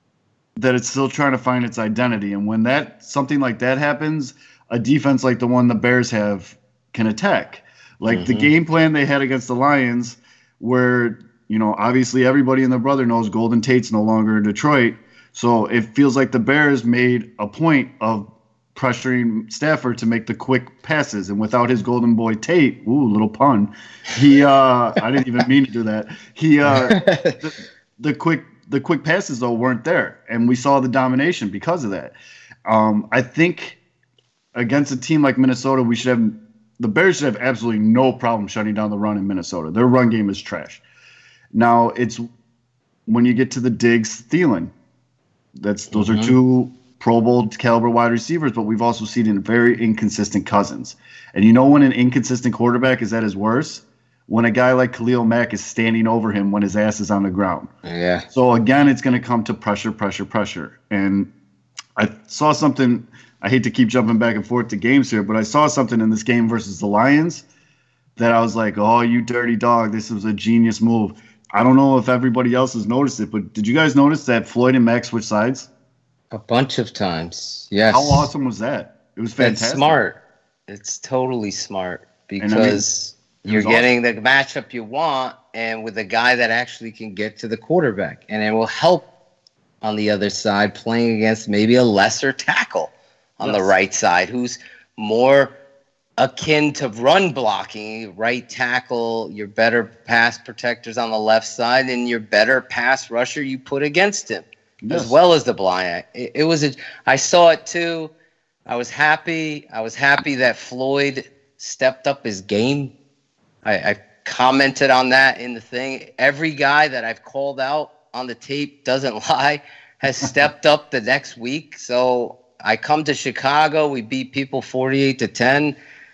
that it's still trying to find its identity. And when that something like that happens, a defense like the one the Bears have can attack. Like mm-hmm. the game plan they had against the Lions, where, you know, obviously everybody and their brother knows Golden Tate's no longer in Detroit. So it feels like the Bears made a point of pressuring Stafford to make the quick passes. And without his golden boy Tate, ooh, little pun, he uh, I didn't even mean to do that. He uh, the, the quick the quick passes though weren't there, and we saw the domination because of that. Um, I think against a team like Minnesota, we should have the Bears should have absolutely no problem shutting down the run in Minnesota. Their run game is trash. Now it's when you get to the Diggs, Thielen. That's those mm-hmm. are two Pro Bowl caliber wide receivers, but we've also seen in very inconsistent Cousins. And you know when an inconsistent quarterback is at his worst? When a guy like Khalil Mack is standing over him when his ass is on the ground. Yeah. So again, it's going to come to pressure, pressure, pressure. And I saw something. I hate to keep jumping back and forth to games here, but I saw something in this game versus the Lions that I was like, "Oh, you dirty dog! This was a genius move." I don't know if everybody else has noticed it, but did you guys notice that Floyd and Max switched sides? A bunch of times, yes. How awesome was that? It was fantastic. It's smart. It's totally smart because I mean, you're getting awesome. The matchup you want, and with a guy that actually can get to the quarterback. And it will help on the other side playing against maybe a lesser tackle on yes. the right side who's more akin to run blocking, right tackle, your better pass protectors on the left side, and your better pass rusher you put against him, yes. as well as the blind. It, it was a, I saw it too. I was happy. I was happy that Floyd stepped up his game. I, I commented on that in the thing. Every guy that I've called out on the tape doesn't lie has stepped up the next week. So I come to Chicago. We beat people forty-eight to ten.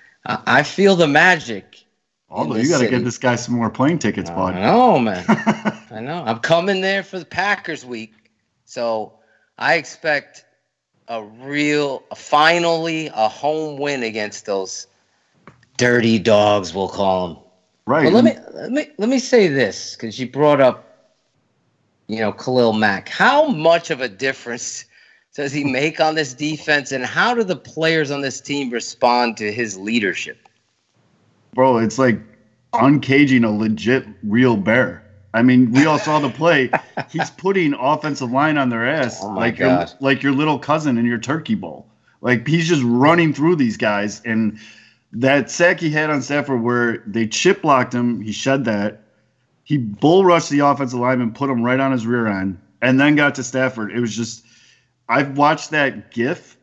I feel the magic. Although you got to get this guy some more plane tickets, bud. I know, man. I know. I'm coming there for the Packers week. So I expect a real, a, finally, a home win against those dirty dogs, we'll call them. Right. But let me, let me, let me say this, because you brought up, you know, Khalil Mack. How much of a difference does he make on this defense, and how do the players on this team respond to his leadership? Bro, it's like uncaging a legit real bear. I mean, we all saw the play. He's putting offensive line on their ass oh my like your, God. like your little cousin in your turkey bowl. Like, he's just running through these guys. And that sack he had on Stafford where they chip blocked him, he shed that. He bull rushed the offensive lineman, put him right on his rear end, and then got to Stafford. It was just – I've watched that GIF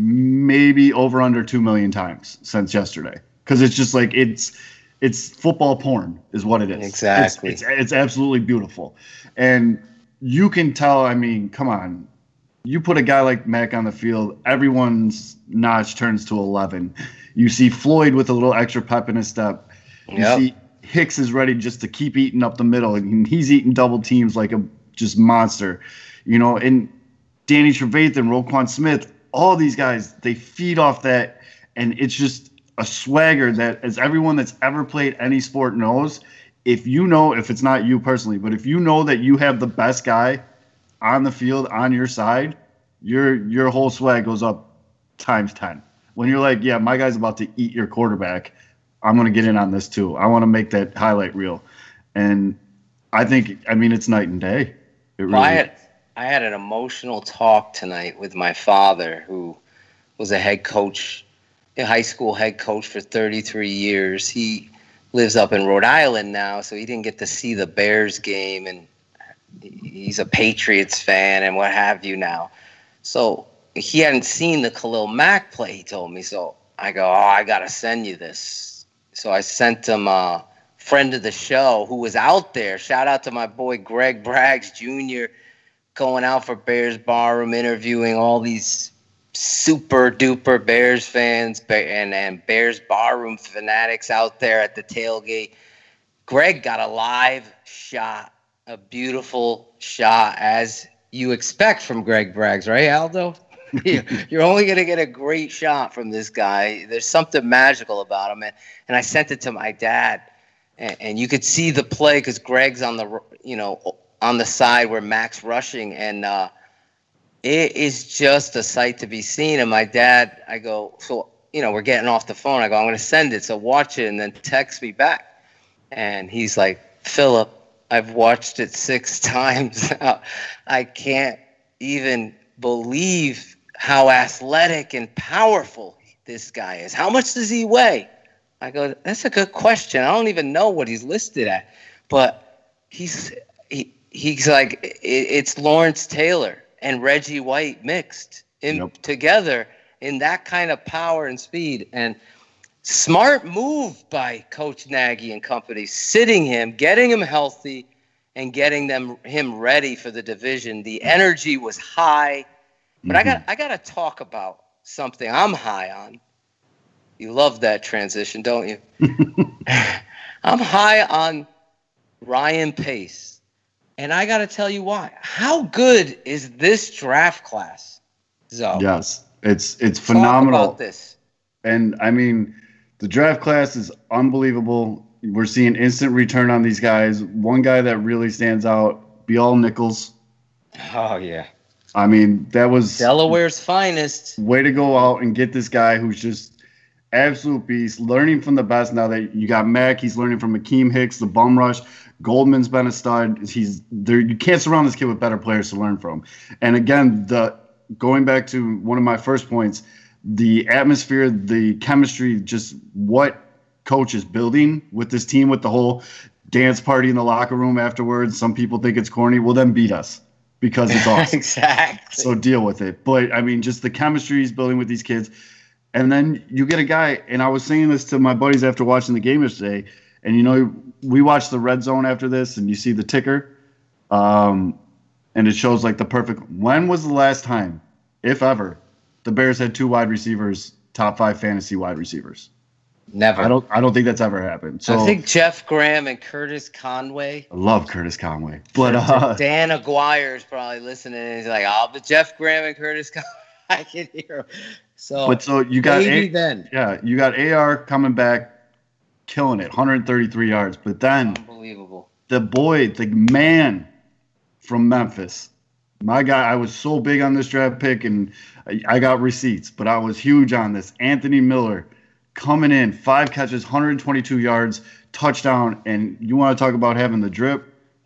maybe over under two million times since yesterday because it's just like it's – It's football porn is what it is. Exactly. It's, it's, it's absolutely beautiful. And you can tell, I mean, come on. You put a guy like Mac on the field, everyone's notch turns to eleven. You see Floyd with a little extra pep in his step. You Yep. see Hicks is ready just to keep eating up the middle, and he's eating double teams like a just monster. You know, and Danny Trevathan, Roquan Smith, all these guys, they feed off that, and it's just a swagger that, as everyone that's ever played any sport knows, if you know, if it's not you personally, but if you know that you have the best guy on the field on your side, your your whole swag goes up times ten. When you're like, yeah, my guy's about to eat your quarterback, I'm going to get in on this too. I want to make that highlight reel. And I think, I mean, it's night and day. It really well, I had, I had an emotional talk tonight with my father, who was a head coach, a high school head coach for thirty-three years. He lives up in Rhode Island now, so he didn't get to see the Bears game, and he's a Patriots fan and what have you now. So he hadn't seen the Khalil Mack play, he told me. So I go, oh, I got to send you this. So I sent him a friend of the show who was out there. Shout out to my boy Greg Braggs Junior, going out for Bears Barroom, interviewing all these super duper Bears fans and, and Bears Barroom fanatics out there at the tailgate. Greg got a live shot, a beautiful shot, as you expect from Greg Braggs, right, Aldo? You're only going to get a great shot from this guy. There's something magical about him. And, and I sent it to my dad, and, and you could see the play because Greg's on the, you know, on the side where Mac's rushing, and uh, it is just a sight to be seen. And my dad, I go, so, you know, we're getting off the phone. I go, I'm going to send it, so watch it and then text me back. And he's like, Philip, I've watched it six times. I can't even believe how athletic and powerful this guy is. How much does he weigh? I go, that's a good question. I don't even know what he's listed at. But he's he, he's like, it, it's Lawrence Taylor and Reggie White mixed in yep. together in that kind of power and speed. And smart move by Coach Nagy and company, sitting him, getting him healthy, and getting them him ready for the division. The energy was high. But mm-hmm. I got I got to talk about something I'm high on. You love that transition, don't you? I'm high on Ryan Pace. And I got to tell you why. How good is this draft class, Zoe? Yes, it's it's phenomenal. Talk about this. And, I mean, the draft class is unbelievable. We're seeing instant return on these guys. One guy that really stands out, Bial Nichols. Oh, yeah. I mean, that was Delaware's finest. Way to go out and get this guy who's just absolute beast, learning from the best. Now that you got Mac, he's learning from Akeem Hicks, the bum rush. Goldman's been a stud. He's there. You can't surround this kid with better players to learn from. And again, the going back to one of my first points, the atmosphere, the chemistry, just what coach is building with this team, with the whole dance party in the locker room afterwards. Some people think it's corny. Well, then beat us. Because it's awesome. Exactly. So deal with it. But, I mean, just the chemistry he's building with these kids. And then you get a guy, and I was saying this to my buddies after watching the game yesterday, and, you know, we watched the red zone after this, and you see the ticker, um, and it shows, like, the perfect – when was the last time, if ever, the Bears had two wide receivers, top five fantasy wide receivers? Never. I don't I don't think that's ever happened. So I think Jeff Graham and Curtis Conway. I love Curtis Conway. But uh, Dan Aguirre is probably listening, and he's like, oh, but Jeff Graham and Curtis Conway, I can hear him. So, but so you got maybe A- then. Yeah, you got A R coming back, killing it, one hundred thirty-three yards. But then unbelievable. The boy, the man from Memphis. My guy, I was so big on this draft pick, and I, I got receipts, but I was huge on this. Anthony Miller. Coming in, five catches, one hundred twenty-two yards, touchdown, and you want to talk about having the drip?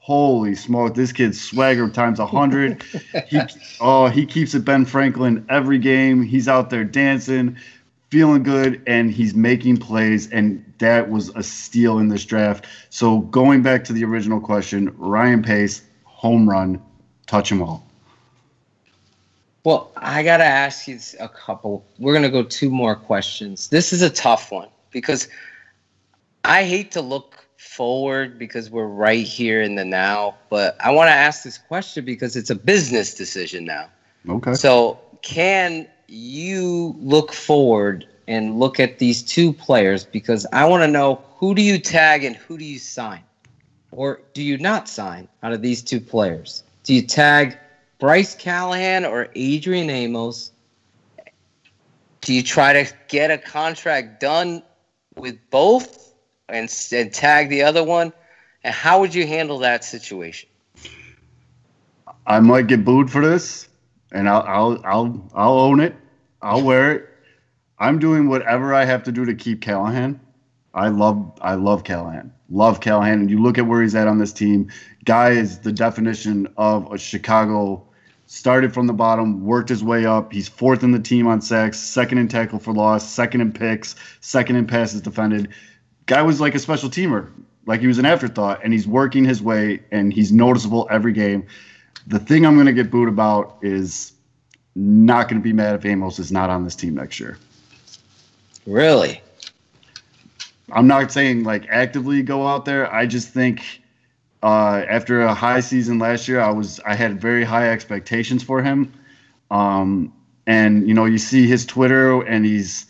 Holy smoke! This kid's swagger times a hundred. he oh he keeps it Ben Franklin every game. He's out there dancing, feeling good, and he's making plays. And that was a steal in this draft. So going back to the original question, Ryan Pace, home run, touch them all. Well, I got to ask you a couple. We're going to go two more questions. This is a tough one because I hate to look forward because we're right here in the now, but I want to ask this question because it's a business decision now. Okay. So can you look forward and look at these two players? Because I want to know, who do you tag and who do you sign? Or do you not sign out of these two players? Do you tag Bryce Callahan or Adrian Amos? Do you try to get a contract done with both and, and tag the other one? And how would you handle that situation? I might get booed for this, and I'll I'll I'll I'll own it. I'll wear it. I'm doing whatever I have to do to keep Callahan. I love I love Callahan. Love Callahan. And you look at where he's at on this team. Guy is the definition of a Chicago. Started from the bottom, worked his way up. He's fourth in the team on sacks, second in tackle for loss, second in picks, second in passes defended. Guy was like a special teamer, like he was an afterthought, and he's working his way, and he's noticeable every game. The thing I'm going to get booed about is not going to be mad if Amos is not on this team next year. Really? I'm not saying like actively go out there. I just think uh, after a high season last year, I was I had very high expectations for him. Um, and, you know, you see his Twitter and he's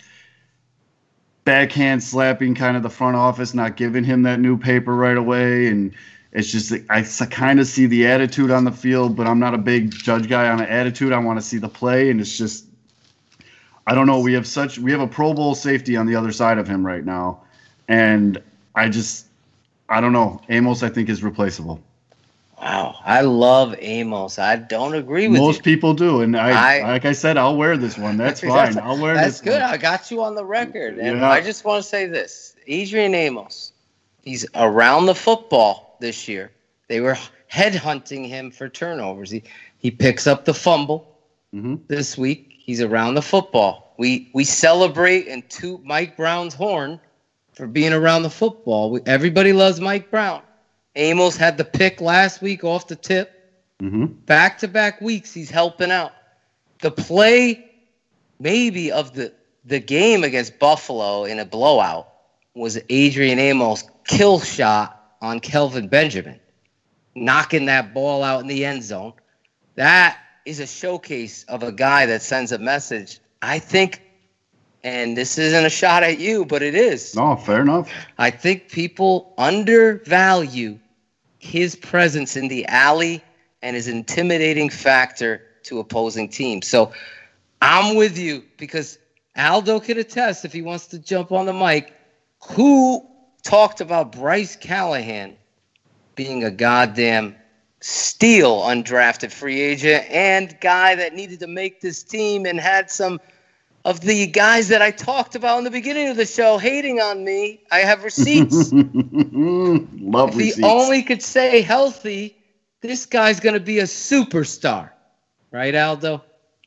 backhand slapping kind of the front office, not giving him that new paper right away. And it's just I kind of see the attitude on the field, but I'm not a big judge guy on an attitude. I want to see the play. And it's just I don't know. We have such we have a Pro Bowl safety on the other side of him right now. And I just, I don't know. Amos, I think, is replaceable. Wow. I love Amos. I don't agree with Most you. people do. And I, I, like I said, I'll wear this one. That's fine. I'll wear that's this good. one. I got you on the record. And Yeah. I just want to say this. Adrian Amos, he's around the football this year. They were headhunting him for turnovers. He, he picks up the fumble mm-hmm. this week. He's around the football. We, we celebrate and toot Mike Brown's horn for being around the football. We, everybody loves Mike Brown. Amos had the pick last week off the tip. Mm-hmm. Back-to-back weeks, he's helping out. The play maybe of the, the game against Buffalo in a blowout was Adrian Amos' kill shot on Kelvin Benjamin, knocking that ball out in the end zone. That is a showcase of a guy that sends a message. I think, and this isn't a shot at you, but it is. No, fair enough. I think people undervalue his presence in the alley and his intimidating factor to opposing teams. So I'm with you because Aldo could attest if he wants to jump on the mic. Who talked about Bryce Callahan being a goddamn steal undrafted free agent and guy that needed to make this team and had some of the guys that I talked about in the beginning of the show hating on me? I have receipts. Love if receipts. he only could stay healthy, this guy's going to be a superstar. Right, Aldo?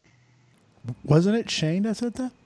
Wasn't it Shane that said that?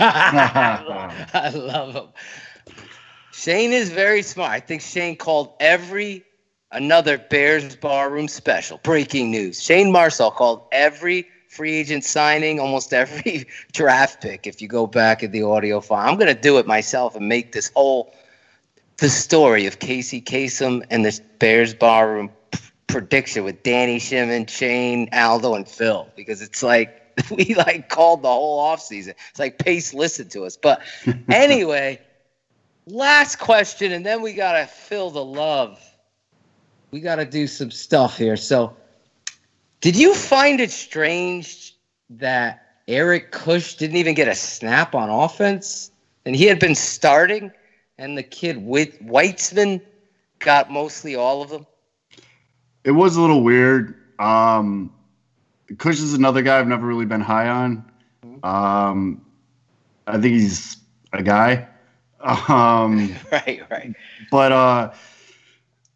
I love him. Shane is very smart. I think Shane called every another Bears Barroom special. Breaking news. Shane Marcel called every free agent signing, almost every draft pick, if you go back in the audio file. I'm going to do it myself and make this whole the story of Casey Kasem and this Bears Barroom p- prediction with Danny Shimon, Shane, Aldo, and Phil, because it's like we like called the whole offseason. It's like Pace listened to us. But anyway, last question, and then we got to fill the love. We got to do some stuff here. So did you find it strange that Eric Kush didn't even get a snap on offense? And he had been starting, and the kid Whit- Weitzman got mostly all of them? It was a little weird. Um, Kush is another guy I've never really been high on. Um, I think he's a guy. Um, right, right. But uh,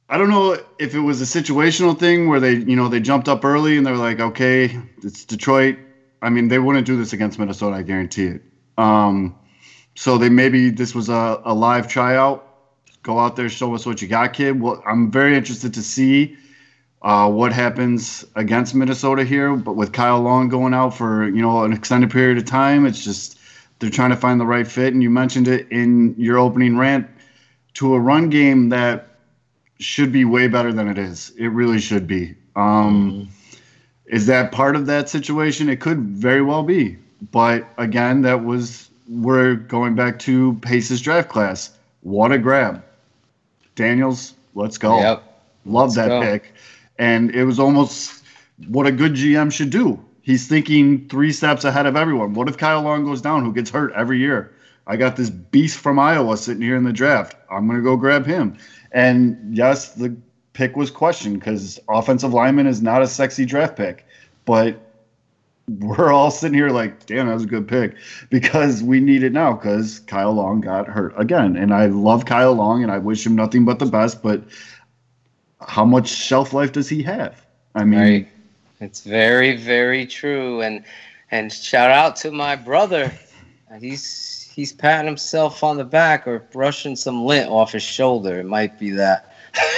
I don't know if it was a situational thing where they, you know, they jumped up early and they're like, okay, it's Detroit. I mean, they wouldn't do this against Minnesota, I guarantee it. Um, so they maybe this was a, a live tryout. Go out there, show us what you got, kid. Well, I'm very interested to see uh, what happens against Minnesota here. But with Kyle Long going out for, you know, an extended period of time, it's just they're trying to find the right fit. And you mentioned it in your opening rant to a run game that should be way better than it is. It really should be. Um, mm-hmm. Is that part of that situation? It could very well be. But again, that was, we're going back to Pace's draft class. What a grab. Daniels, let's go. Yep. Love let's that go. pick. And it was almost what a good G M should do. He's thinking three steps ahead of everyone. What if Kyle Long goes down, who gets hurt every year? I got this beast from Iowa sitting here in the draft. I'm going to go grab him. And yes, the pick was questioned because offensive lineman is not a sexy draft pick. But we're all sitting here like, damn, that was a good pick because we need it now because Kyle Long got hurt again. And I love Kyle Long and I wish him nothing but the best. But how much shelf life does he have? I mean, right. It's very, very true. And and shout out to my brother. He's he's patting himself on the back or brushing some lint off his shoulder. It might be that.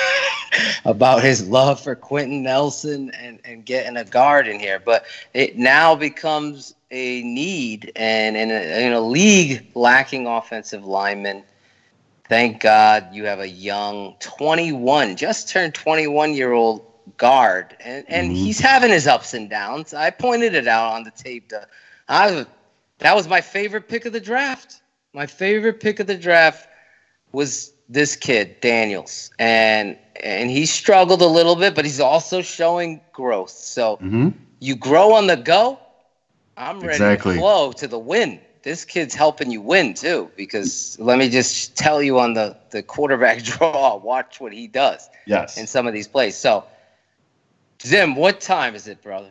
About his love for Quentin Nelson and, and getting a guard in here. But it now becomes a need. And in a, in a league lacking offensive linemen, thank God you have a young twenty-one, just turned twenty-one-year-old guard. And, and mm-hmm. he's having his ups and downs. I pointed it out on the tape. To, I, that was my favorite pick of the draft. My favorite pick of the draft was this kid, Daniels. And and he struggled a little bit, but he's also showing growth. So mm-hmm. you grow on the go. I'm ready exactly. to flow to the win. This kid's helping you win, too, because let me just tell you on the, the quarterback draw, watch what he does yes. in some of these plays. So, Zim, what time is it, brother?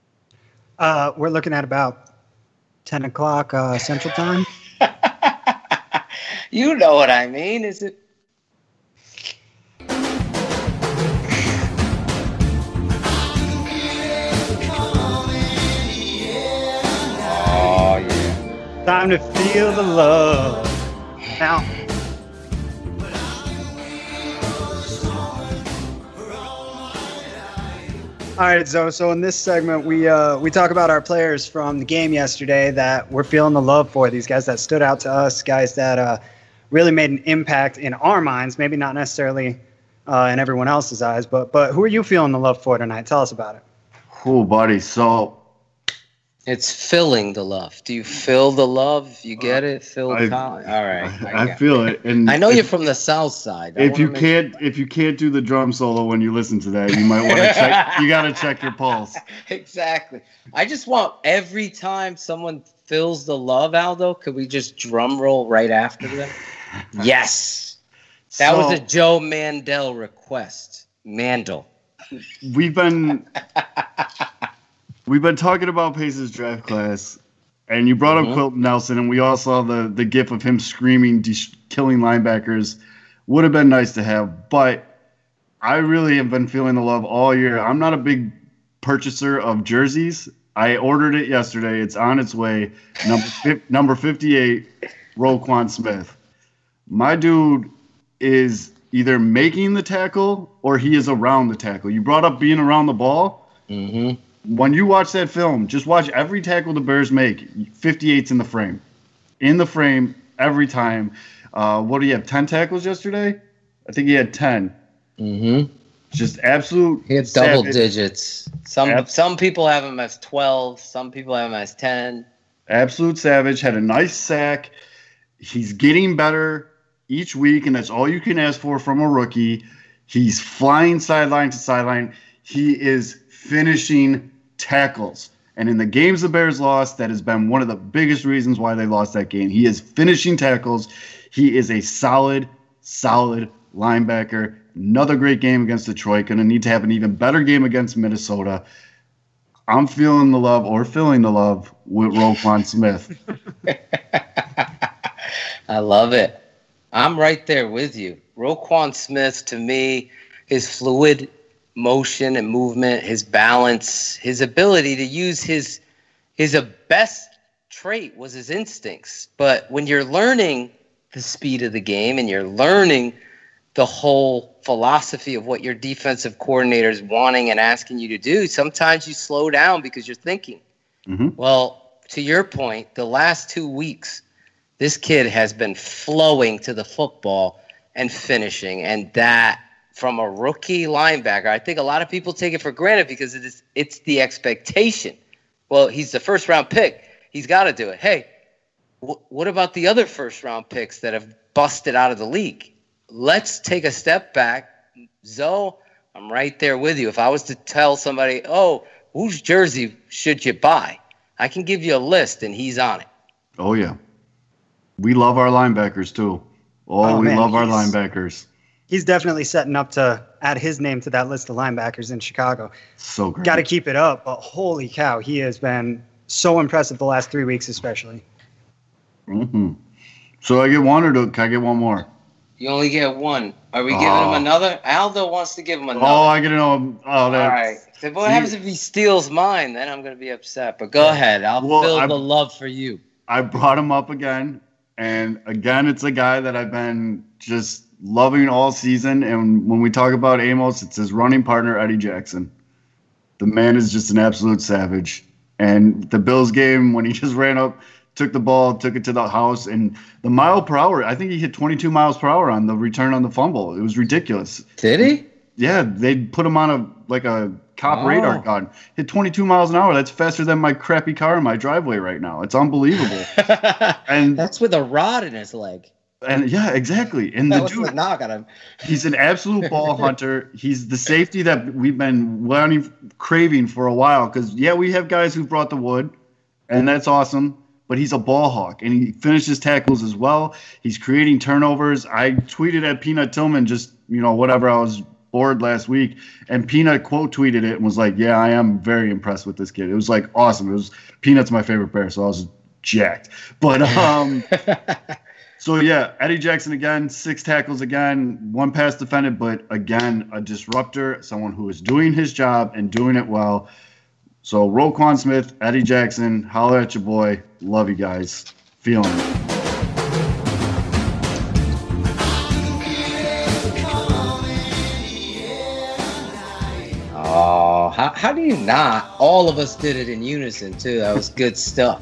Uh, we're looking at about ten o'clock uh, Central Time. You know what I mean. Is it? Oh, yeah. Time to feel the love. Now, all right, so so in this segment, we uh, we talk about our players from the game yesterday that we're feeling the love for. These guys that stood out to us, guys that uh, really made an impact in our minds, maybe not necessarily uh, in everyone else's eyes, but but who are you feeling the love for tonight? Tell us about it. Cool, buddy. So it's filling the love. Do you feel the love? You get it? Fill I, All right. I, I feel it. And I know if, you're from the South Side. I if you make... can't if you can't do the drum solo when you listen to that, you might want to check you gotta check your pulse. Exactly. I just want every time someone fills the love, Aldo, could we just drum roll right after them? Yes. That so, was a Joe Mandel request. Mandel. We've been we've been talking about Pace's draft class, and you brought mm-hmm. up Quentin Nelson, and we all saw the the gif of him screaming, de- killing linebackers. Would have been nice to have, but I really have been feeling the love all year. I'm not a big purchaser of jerseys. I ordered it yesterday. It's on its way. Number fi- number fifty-eight, Roquan Smith. My dude is either making the tackle or he is around the tackle. You brought up being around the ball. Mm-hmm. When you watch that film, just watch every tackle the Bears make. fifty-eight's in the frame. In the frame every time. Uh, what do you have, ten tackles yesterday? I think he had ten. Mm-hmm. Just absolute He had double savage. digits. Some Ab- some people have him as twelve. Some people have him as ten. Absolute savage. Had a nice sack. He's getting better each week, and that's all you can ask for from a rookie. He's flying sideline to sideline. He is finishing tackles. And in the games the Bears lost, that has been one of the biggest reasons why they lost that game. He is finishing tackles. He is a solid, solid linebacker. Another great game against Detroit. Going to need to have an even better game against Minnesota. I'm feeling the love, or feeling the love, with Roquan Smith. I love it. I'm right there with you. Roquan Smith, to me, his fluid motion and movement, his balance, his ability to use his his a best trait was his instincts. But when you're learning the speed of the game and you're learning the whole philosophy of what your defensive coordinator is wanting and asking you to do, sometimes you slow down because you're thinking. Mm-hmm. Well, to your point, the last two weeks, this kid has been flowing to the football and finishing. And that, from a rookie linebacker, I think a lot of people take it for granted because it is, it's the expectation. Well, he's the first-round pick. He's got to do it. Hey, w- what about the other first-round picks that have busted out of the league? Let's take a step back. Zoe, I'm right there with you. If I was to tell somebody, oh, whose jersey should you buy? I can give you a list, and he's on it. Oh, yeah. We love our linebackers, too. Oh, Oh, we man, love our he's- linebackers. He's definitely setting up to add his name to that list of linebackers in Chicago. So great. Got to keep it up, but holy cow, he has been so impressive the last three weeks especially. Mm-hmm. So I get one, or do, can I get one more? You only get one. Are we giving Oh. him another? Aldo wants to give him another. Oh, I get to know. Oh, that, All right. So what see- happens if he steals mine? Then I'm going to be upset. But go ahead. I'll Well, fill I'm- the love for you. I brought him up again, and again, it's a guy that I've been just loving all season. And when we talk about Amos, it's his running partner, Eddie Jackson. The man is just an absolute savage. And the Bills game, when he just ran up, took the ball, took it to the house, and the mile per hour, I think he hit twenty-two miles per hour on the return on the fumble. It was ridiculous. Did he? Yeah, they put him on a like a cop Oh. radar gun. Hit twenty-two miles an hour. That's faster than my crappy car in my driveway right now. It's unbelievable. and That's with a rod in his leg. and yeah, exactly. And That the was dude, the knock on him. he's an absolute ball hunter. He's the safety that we've been wanting, craving for a while. Because yeah, we have guys who brought the wood, and that's awesome. But he's a ball hawk, and he finishes tackles as well. He's creating turnovers. I tweeted at Peanut Tillman just, you know, whatever, I was bored last week, and Peanut quote tweeted it and was like, yeah, I am very impressed with this kid. It was like awesome. It was Peanut's my favorite bear, so I was jacked. But um so yeah, Eddie Jackson again, six tackles again, one pass defended, but again, a disruptor, someone who is doing his job and doing it well. So Roquan Smith, Eddie Jackson, holler at your boy. Love you guys. Feeling it. Oh, how, how do you not? All of us did it in unison, too. That was good stuff.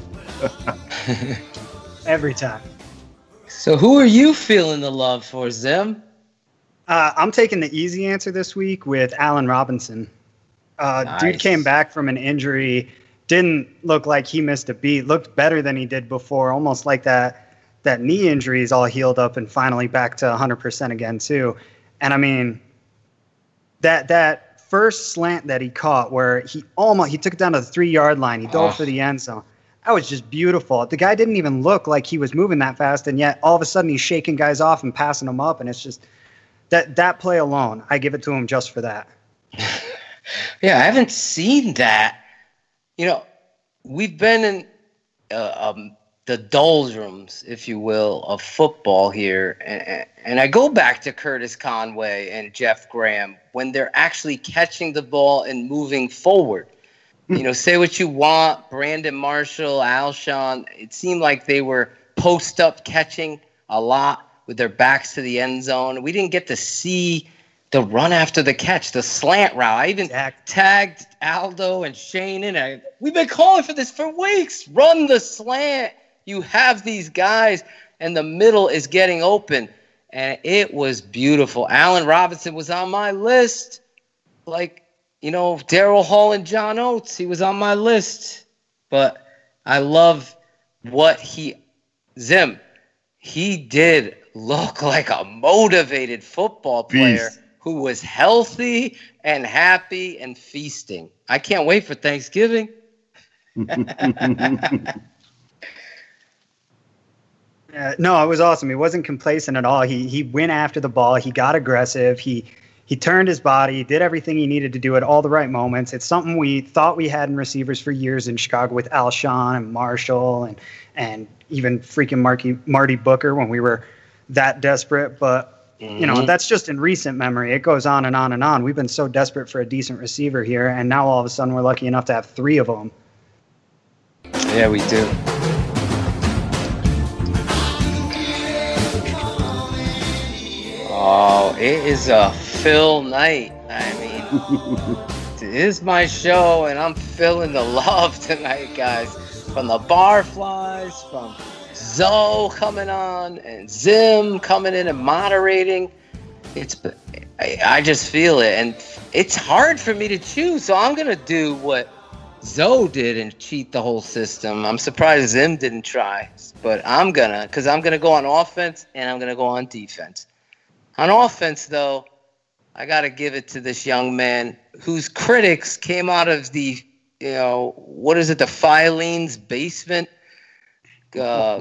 Every time. So who are you feeling the love for, Zim? Uh, I'm taking the easy answer this week with Allen Robinson. Uh, Nice. Dude came back from an injury, didn't look like he missed a beat, looked better than he did before, almost like that that knee injury is all healed up and finally back to one hundred percent again too. And I mean, that that first slant that he caught where he almost he took it down to the three-yard line, he dove Oh. for the end zone. That was just beautiful. The guy didn't even look like he was moving that fast, and yet all of a sudden he's shaking guys off and passing them up, and it's just that that play alone, I give it to him just for that. Yeah, I haven't seen that. You know, we've been in uh, um, the doldrums, if you will, of football here. And, and I go back to Curtis Conway and Jeff Graham when they're actually catching the ball and moving forward. You know, say what you want, Brandon Marshall, Alshon. It seemed like they were post-up catching a lot with their backs to the end zone. We didn't get to see the run after the catch, the slant route. I even tagged Aldo and Shane in it. We've been calling for this for weeks. Run the slant. You have these guys, and the middle is getting open. And it was beautiful. Allen Robinson was on my list. Like, you know, Daryl Hall and John Oates, he was on my list. But I love what he, Zim, he did look like a motivated football player. Beast. Who was healthy and happy and feasting. I can't wait for Thanksgiving. Uh, no, it was awesome. He wasn't complacent at all. He he went after the ball. He got aggressive. He he turned his body, did everything he needed to do at all the right moments. It's something we thought we had in receivers for years in Chicago with Alshon and Marshall and and even freaking Marky, Marty Booker when we were that desperate. But Mm-hmm. You know, that's just in recent memory. It goes on and on and on. We've been so desperate for a decent receiver here, and now all of a sudden we're lucky enough to have three of them. Yeah, we do. Oh, it is a Phil night. I mean, it is my show, and I'm feeling the love tonight, guys. From the Barflies, from Zoe coming on, and Zim coming in and moderating. It's I, I just feel it, and it's hard for me to choose. So I'm gonna do what Zoe did and cheat the whole system. I'm surprised Zim didn't try, but I'm gonna, because I'm gonna go on offense and I'm gonna go on defense. On offense, though, I got to give it to this young man whose critics came out of the, you know, what is it, the Filene's basement uh,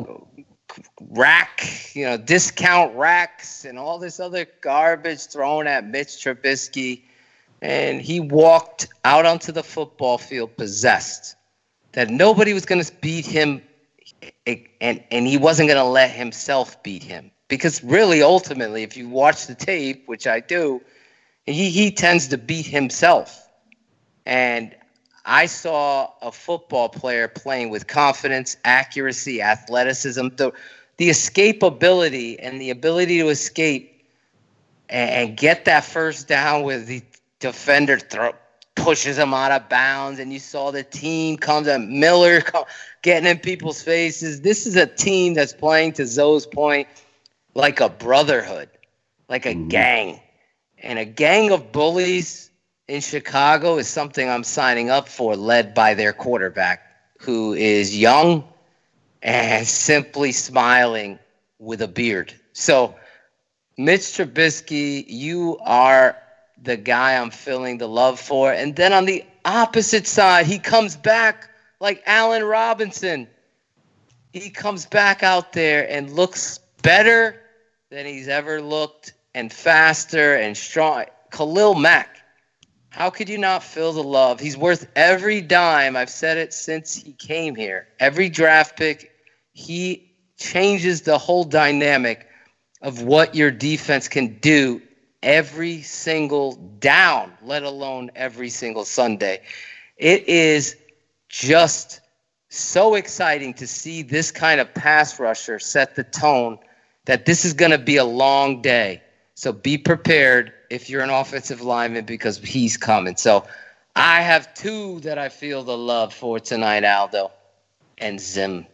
rack, you know, discount racks and all this other garbage thrown at Mitch Trubisky. And he walked out onto the football field possessed, that nobody was going to beat him, and, and he wasn't going to let himself beat him. Because really, ultimately, if you watch the tape, which I do, he, he tends to beat himself. And I saw a football player playing with confidence, accuracy, athleticism, the, the escapability and the ability to escape and, and get that first down with the defender throw, pushes him out of bounds. And you saw the team comes at Miller come, getting in people's faces. This is a team that's playing, to Zoe's point, like a brotherhood, like a mm-hmm. gang. And a gang of bullies in Chicago is something I'm signing up for, led by their quarterback, who is young and simply smiling with a beard. So, Mitch Trubisky, you are the guy I'm feeling the love for. And then on the opposite side, he comes back like Allen Robinson. He comes back out there and looks better than he's ever looked, and faster and strong. Khalil Mack, how could you not feel the love? He's worth every dime. I've said it since he came here. Every draft pick, he changes the whole dynamic of what your defense can do every single down, let alone every single Sunday. It is just so exciting to see this kind of pass rusher set the tone that this is going to be a long day. So be prepared if you're an offensive lineman, because he's coming. So I have two that I feel the love for tonight, Aldo and Zim.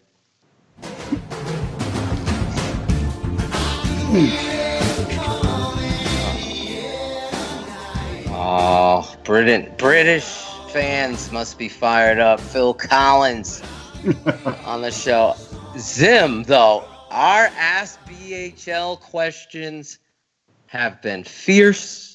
Oh, Britain, British fans must be fired up. Phil Collins on the show. Zim, though, our Ask B H L questions have been fierce.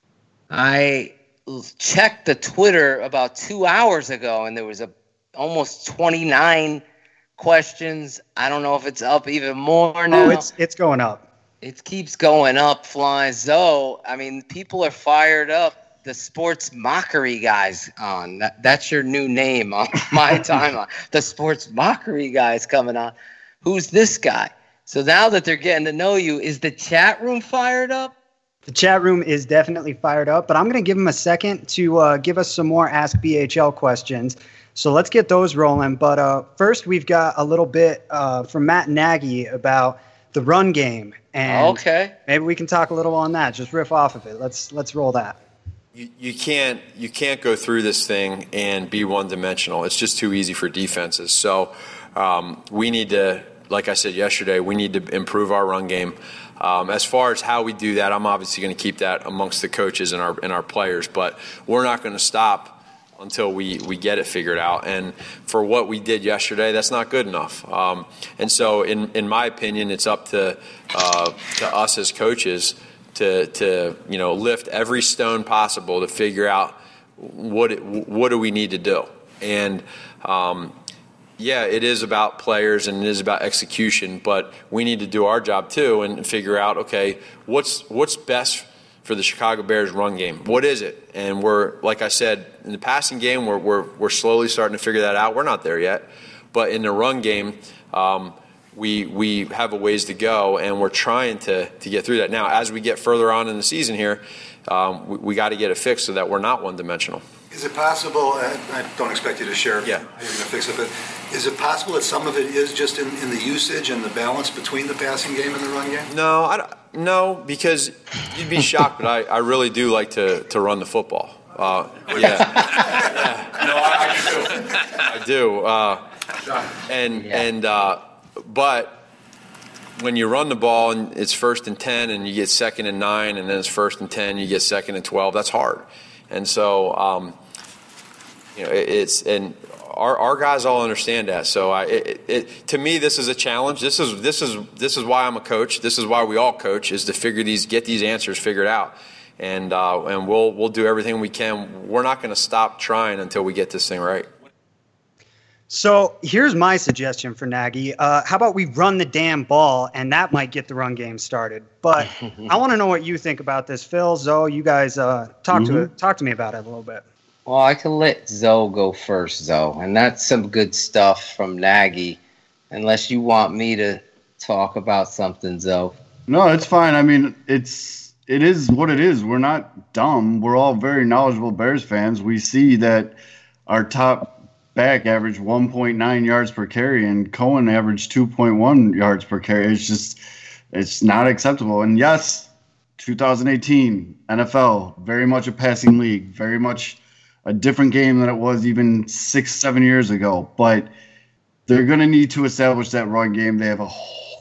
I checked the Twitter about two hours ago, and there was a almost twenty-nine questions. I don't know if it's up even more now. Oh, it's it's going up. It keeps going up, Fly Zoe. I mean, people are fired up. The sports mockery guys on. That, that's your new name on my timeline. The sports mockery guys coming on. Who's this guy? So now that they're getting to know you, is the chat room fired up? The chat room is definitely fired up, but I'm going to give them a second to uh, give us some more Ask B H L questions. So let's get those rolling. But uh, first, we've got a little bit uh, from Matt Nagy about the run game. And okay. Maybe we can talk a little on that. Just riff off of it. Let's let's roll that. You, you can't you can't go through this thing and be one-dimensional. It's just too easy for defenses. So um, we need to, like I said yesterday, we need to improve our run game. Um, as far as how we do that, I'm obviously going to keep that amongst the coaches and our and our players. But we're not going to stop until we, we get it figured out. And for what we did yesterday, that's not good enough. Um, and so, in in my opinion, it's up to uh, to us as coaches to to you know lift every stone possible to figure out what it, what do we need to do. And um, yeah, it is about players and it is about execution, but we need to do our job too and figure out, okay, what's what's best for the Chicago Bears run game? What is it? And we're, like I said, in the passing game, we're we're we're slowly starting to figure that out. We're not there yet, but in the run game, um, we we have a ways to go, and we're trying to to get through that. Now, as we get further on in the season here, um, we, we got to get it fixed so that we're not one-dimensional. Is it possible, uh, I don't expect you to share yeah. how you're going to fix it, but is it possible that some of it is just in, in the usage and the balance between the passing game and the run game? No, I don't, no, because you'd be shocked, but I, I really do like to, to run the football. Uh, yeah. yeah. No, I, I do. I do. Uh, and, yeah. and uh, but when you run the ball and it's first and ten and you get second and nine and then it's first and ten, you get second and twelve, that's hard. And so, um, you know, it, it's and our our guys all understand that. So, I, it, it, to me, this is a challenge. This is this is this is why I'm a coach. This is why we all coach, is to figure these, get these answers figured out. And uh, and we'll we'll do everything we can. We're not going to stop trying until we get this thing right. So here's my suggestion for Nagy. Uh, how about we run the damn ball, and that might get the run game started. But I want to know what you think about this, Phil, Zoe. You guys uh, talk mm-hmm. to it, talk to me about it a little bit. Well, I can let Zoe go first, Zoe, and that's some good stuff from Nagy. Unless you want me to talk about something, Zoe. No, it's fine. I mean, it's it is what it is. We're not dumb. We're all very knowledgeable Bears fans. We see that our top back averaged one point nine yards per carry, and Cohen averaged two point one yards per carry. It's just, it's not acceptable. And yes, two thousand eighteen N F L, very much a passing league, very much a different game than it was even six, seven years ago. But they're going to need to establish that run game. They have a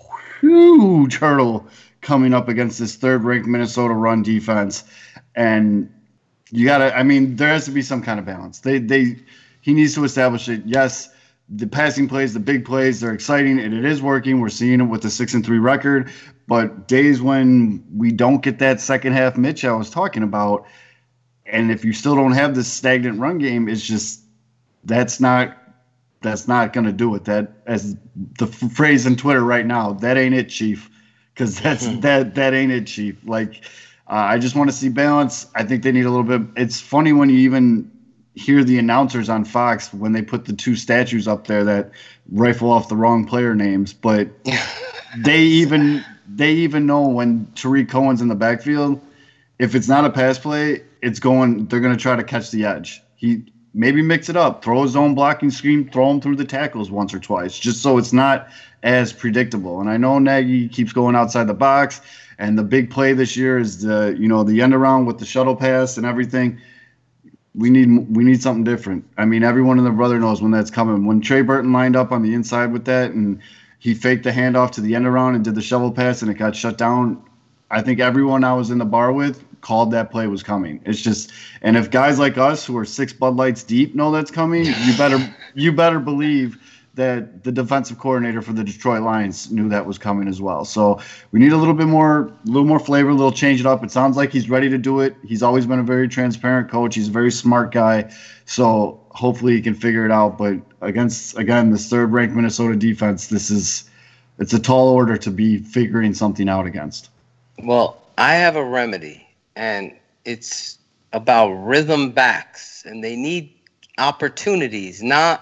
huge hurdle coming up against this third-ranked Minnesota run defense. And you got to, I mean, there has to be some kind of balance. They, they, He needs to establish it. Yes, the passing plays, the big plays, they're exciting, and it is working. We're seeing it with the six and three record. But days when we don't get that second half Mitch I was talking about, and if you still don't have this stagnant run game, it's just that's not that's not going to do it. That, as the f- phrase in Twitter right now, that ain't it, Chief, because that's that that ain't it, Chief. Like, uh, I just want to see balance. I think they need a little bit. It's funny when you even hear the announcers on Fox when they put the two statues up there that rifle off the wrong player names, but they even they even know when Tariq Cohen's in the backfield, if it's not a pass play, it's going. They're going to try to catch the edge. He maybe mix it up, throw a zone blocking scheme, throw him through the tackles once or twice, just so it's not as predictable. And I know Nagy keeps going outside the box, and the big play this year is the you know the end around with the shuttle pass and everything. We need we need something different. I mean, everyone and their brother knows when that's coming. When Trey Burton lined up on the inside with that, and he faked the handoff to the end around and did the shovel pass, and it got shut down, I think everyone I was in the bar with called that play was coming. It's just, and if guys like us who are six Bud Lights deep know that's coming, you better you better believe that the defensive coordinator for the Detroit Lions knew that was coming as well. So we need a little bit more, a little more flavor, a little change it up. It sounds like he's ready to do it. He's always been a very transparent coach. He's a very smart guy. So hopefully he can figure it out. But against, again, this third-ranked Minnesota defense, this is, it's a tall order to be figuring something out against. Well, I have a remedy, and it's about rhythm backs, and they need opportunities, not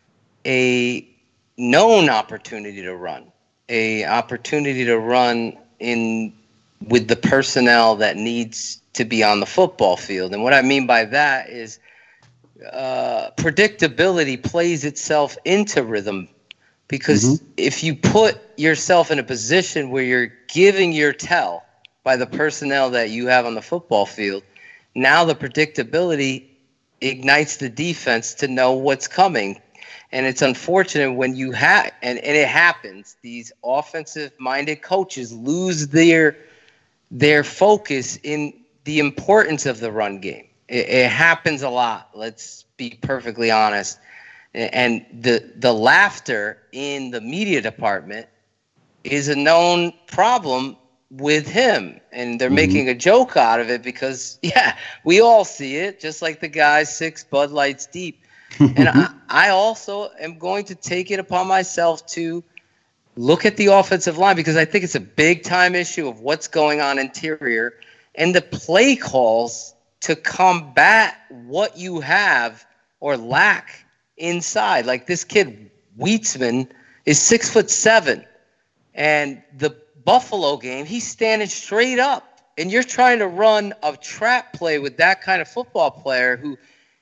a known opportunity to run, a opportunity to run in with the personnel that needs to be on the football field. And what I mean by that is uh, predictability plays itself into rhythm, because mm-hmm. if you put yourself in a position where you're giving your tell by the personnel that you have on the football field, now the predictability ignites the defense to know what's coming. And it's unfortunate when you have, and, and it happens, these offensive-minded coaches lose their their focus in the importance of the run game. It, it happens a lot, let's be perfectly honest. And the the laughter in the media department is a known problem with him. And they're mm-hmm. making a joke out of it because, yeah, we all see it, just like the guys six Bud Lights deep. And I, I also am going to take it upon myself to look at the offensive line, because I think it's a big-time issue of what's going on interior and the play calls to combat what you have or lack inside. Like this kid, Wheatsman, is six foot seven. And the Buffalo game, he's standing straight up. And you're trying to run a trap play with that kind of football player who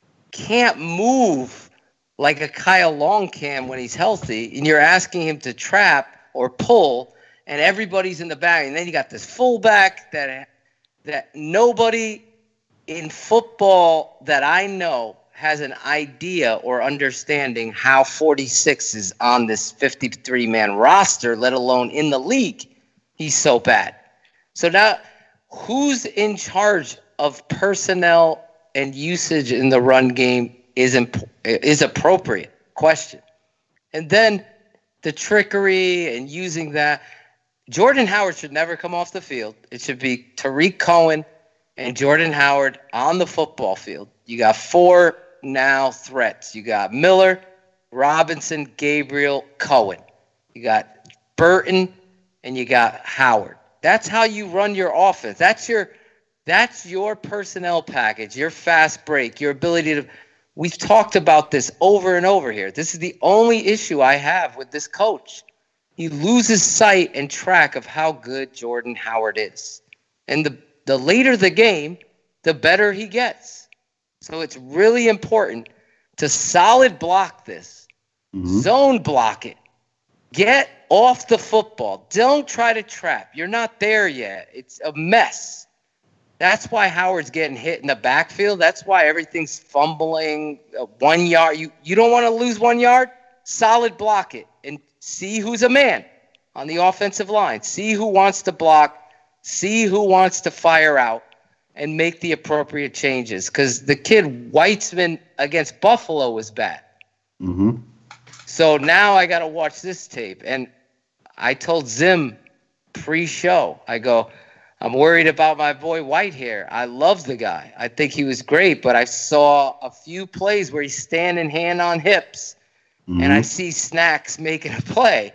can't move like a Kyle Long can when he's healthy. And you're asking him to trap or pull, and everybody's in the back. And then you got this fullback that that nobody in football that I know has an idea or understanding how forty-six is on this fifty-three man roster, let alone in the league. He's so bad. So now, who's in charge of personnel and usage in the run game is imp- is appropriate question. And then the trickery and using that. Jordan Howard should never come off the field. It should be Tariq Cohen and Jordan Howard on the football field. You got four now threats. You got Miller, Robinson, Gabriel, Cohen. You got Burton, and you got Howard. That's how you run your offense. That's your that's your personnel package, your fast break, your ability to – we've talked about this over and over here. This is the only issue I have with this coach. He loses sight and track of how good Jordan Howard is. And the, the later the game, the better he gets. So it's really important to solid block this, mm-hmm. zone block it, get off the football. Don't try to trap. You're not there yet. It's a mess. That's why Howard's getting hit in the backfield. That's why everything's fumbling. Uh, one yard. You, you don't want to lose one yard? Solid block it and see who's a man on the offensive line. See who wants to block. See who wants to fire out and make the appropriate changes. Because the kid Weitzman against Buffalo was bad. Mm-hmm. So now I got to watch this tape. And I told Zim pre-show, I go, I'm worried about my boy Whitehair. I love the guy. I think he was great, but I saw a few plays where he's standing hand on hips, mm-hmm. and I see Snacks making a play.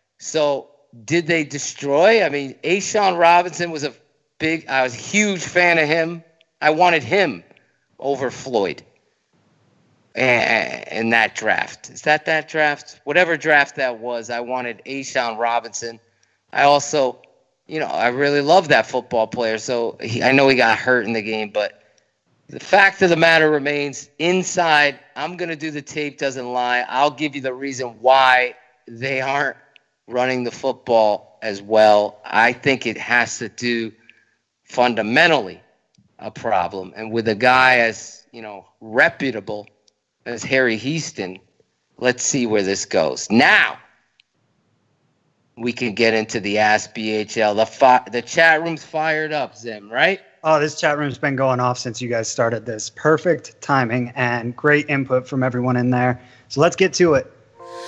So did they destroy? I mean, A'Shawn Robinson was a big – I was a huge fan of him. I wanted him over Floyd in that draft. Is that that draft? Whatever draft that was, I wanted A'Shawn Robinson. I also – You know, I really love that football player. So he, I know he got hurt in the game, but the fact of the matter remains, inside, I'm going to do the tape doesn't lie. I'll give you the reason why they aren't running the football as well. I think it has to do fundamentally a problem. And with a guy as, you know, reputable as Harry Houston, let's see where this goes. Now, we can get into the Ask B H L. The fi- the chat room's fired up, Zim, right? Oh, this chat room's been going off since you guys started this. Perfect timing and great input from everyone in there. So let's get to it.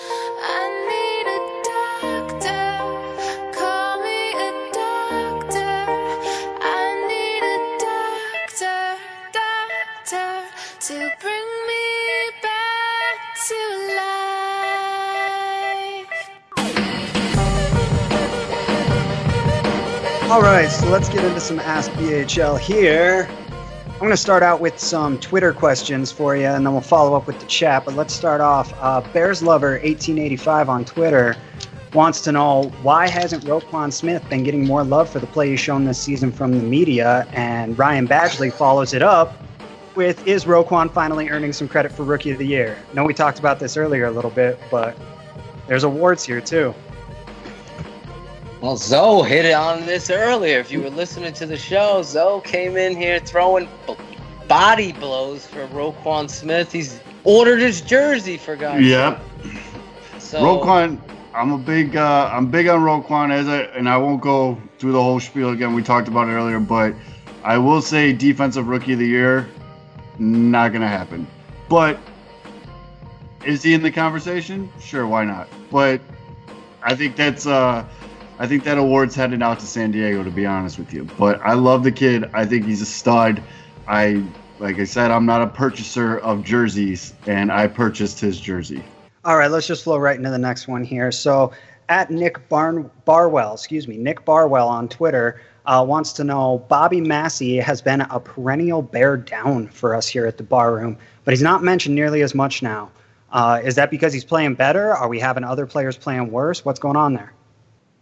All right, so let's get into some Ask B H L here. I'm going to start out with some Twitter questions for you, and then we'll follow up with the chat. But let's start off. Uh, Bears Lover eighteen eighty-five on Twitter wants to know, why hasn't Roquan Smith been getting more love for the play he's shown this season from the media? And Ryan Badgley follows it up with, is Roquan finally earning some credit for Rookie of the Year? I know we talked about this earlier a little bit, but there's awards here too. Well, Zoe hit it on this earlier. If you were listening to the show, Zoe came in here throwing b- body blows for Roquan Smith. He's ordered his jersey, for God's sake. Yep. So, Roquan, I'm a big, uh, I'm big on Roquan, as I, and I won't go through the whole spiel again. We talked about it earlier, but I will say Defensive Rookie of the Year, not gonna happen. But is he in the conversation? Sure, why not? But I think that's. Uh, I think that award's headed out to San Diego, to be honest with you. But I love the kid. I think he's a stud. I, like I said, I'm not a purchaser of jerseys, and I purchased his jersey. All right, let's just flow right into the next one here. So at Nick Barn- Barwell, excuse me, Nick Barwell on Twitter uh, wants to know, Bobby Massey has been a perennial bear down for us here at the Bar Room, but he's not mentioned nearly as much now. Uh, is that because he's playing better? Are we having other players playing worse? What's going on there?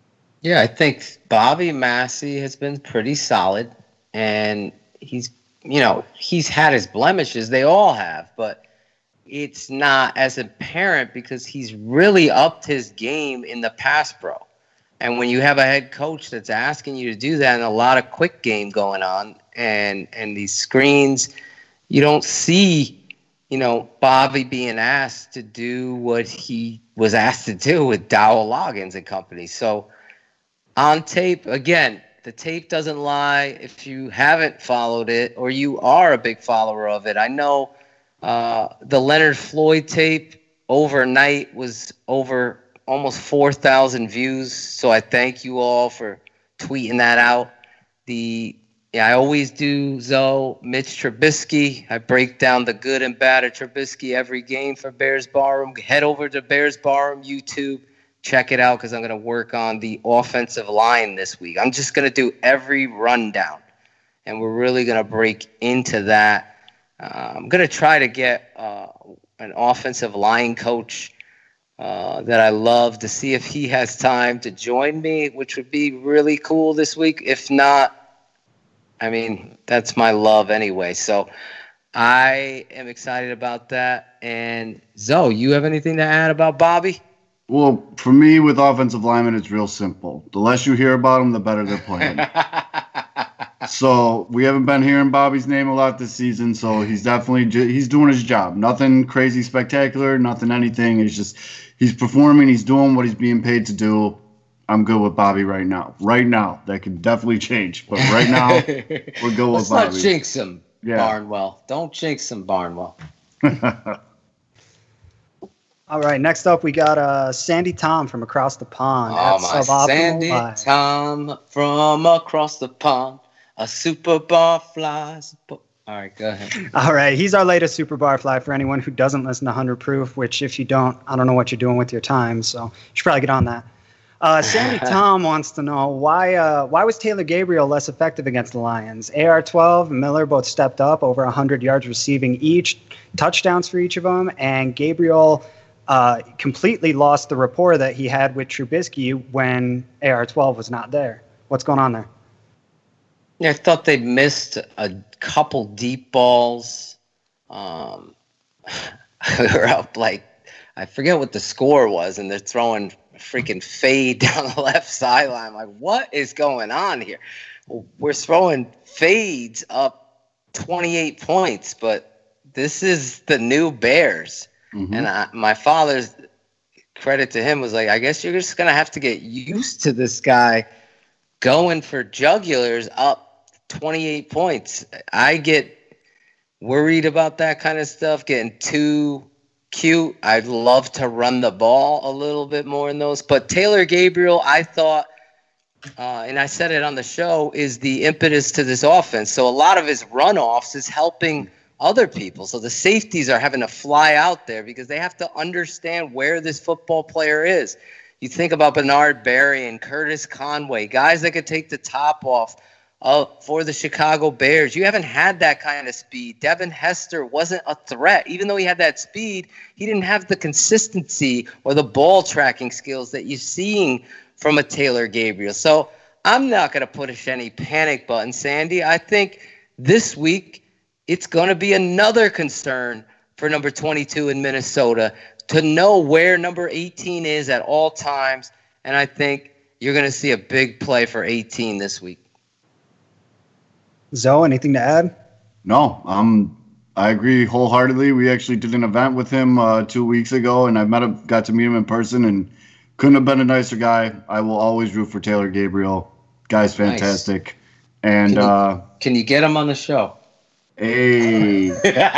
Yeah, I think Bobby Massey has been pretty solid, and he's, you know, he's had his blemishes. They all have, but it's not as apparent because he's really upped his game in the pass pro. And when you have a head coach that's asking you to do that and a lot of quick game going on and, and these screens, you don't see, you know, Bobby being asked to do what he was asked to do with Dowell Loggins and company. So on tape, again, the tape doesn't lie. If you haven't followed it or you are a big follower of it, I know uh, the Leonard Floyd tape overnight was over almost four thousand views. So I thank you all for tweeting that out. The Yeah, I always do, Zoe, Mitch Trubisky. I break down the good and bad of Trubisky every game for Bears Barroom. Head over to Bears Barroom YouTube. Check it out because I'm going to work on the offensive line this week. I'm just going to do every rundown, and we're really going to break into that. Uh, I'm going to try to get uh, an offensive line coach uh, that I love to see if he has time to join me, which would be really cool this week. If not, I mean, that's my love anyway. So I am excited about that. And Zoe, you have anything to add about Bobby? Well, for me, with offensive linemen, it's real simple. The less you hear about them, the better they're playing. So we haven't been hearing Bobby's name a lot this season, so he's definitely he's doing his job. Nothing crazy spectacular, nothing anything. It's just he's performing, he's doing what he's being paid to do. I'm good with Bobby right now. Right now, that can definitely change, but right now, we're good with Bobby. Let's not jinx him, yeah. Barnwell. Don't jinx him, Barnwell. All right, next up we got uh, Sandy Tom from across the pond. Oh, my Sandy Live. Tom from across the pond, a super bar flies. All right, go ahead. All right, he's our latest super bar fly for anyone who doesn't listen to one hundred Proof, which if you don't, I don't know what you're doing with your time, so you should probably get on that. Uh, Sandy Tom wants to know why uh, why was Taylor Gabriel less effective against the Lions? A R twelve and Miller both stepped up, over one hundred yards receiving each, touchdowns for each of them, and Gabriel uh, completely lost the rapport that he had with Trubisky when A R twelve was not there. What's going on there? Yeah, I thought they missed a couple deep balls. Um, we were up like, I forget what the score was, and they're throwing freaking fade down the left sideline. I'm like, what is going on here? We're throwing fades up twenty-eight points, but this is the new Bears. Mm-hmm. And I, my father's credit to him was like, I guess you're just going to have to get used to this guy going for jugulars up twenty-eight points. I get worried about that kind of stuff, getting too cute. I'd love to run the ball a little bit more in those. But Taylor Gabriel, I thought, uh, and I said it on the show, is the impetus to this offense. So a lot of his runoffs is helping other people. So the safeties are having to fly out there because they have to understand where this football player is. You think about Bernard Berry and Curtis Conway, guys that could take the top off Uh, for the Chicago Bears. You haven't had that kind of speed. Devin Hester wasn't a threat. Even though he had that speed, he didn't have the consistency or the ball tracking skills that you're seeing from a Taylor Gabriel. So I'm not going to push any panic button, Sandy. I think this week it's going to be another concern for number twenty-two in Minnesota to know where number eighteen is at all times. And I think you're going to see a big play for eighteen this week. Zoe, anything to add? No, um, I agree wholeheartedly. We actually did an event with him uh, two weeks ago, and I met him, got to meet him in person, and couldn't have been a nicer guy. I will always root for Taylor Gabriel. Guy's fantastic. Nice. And can you, uh, can you get him on the show? Hey,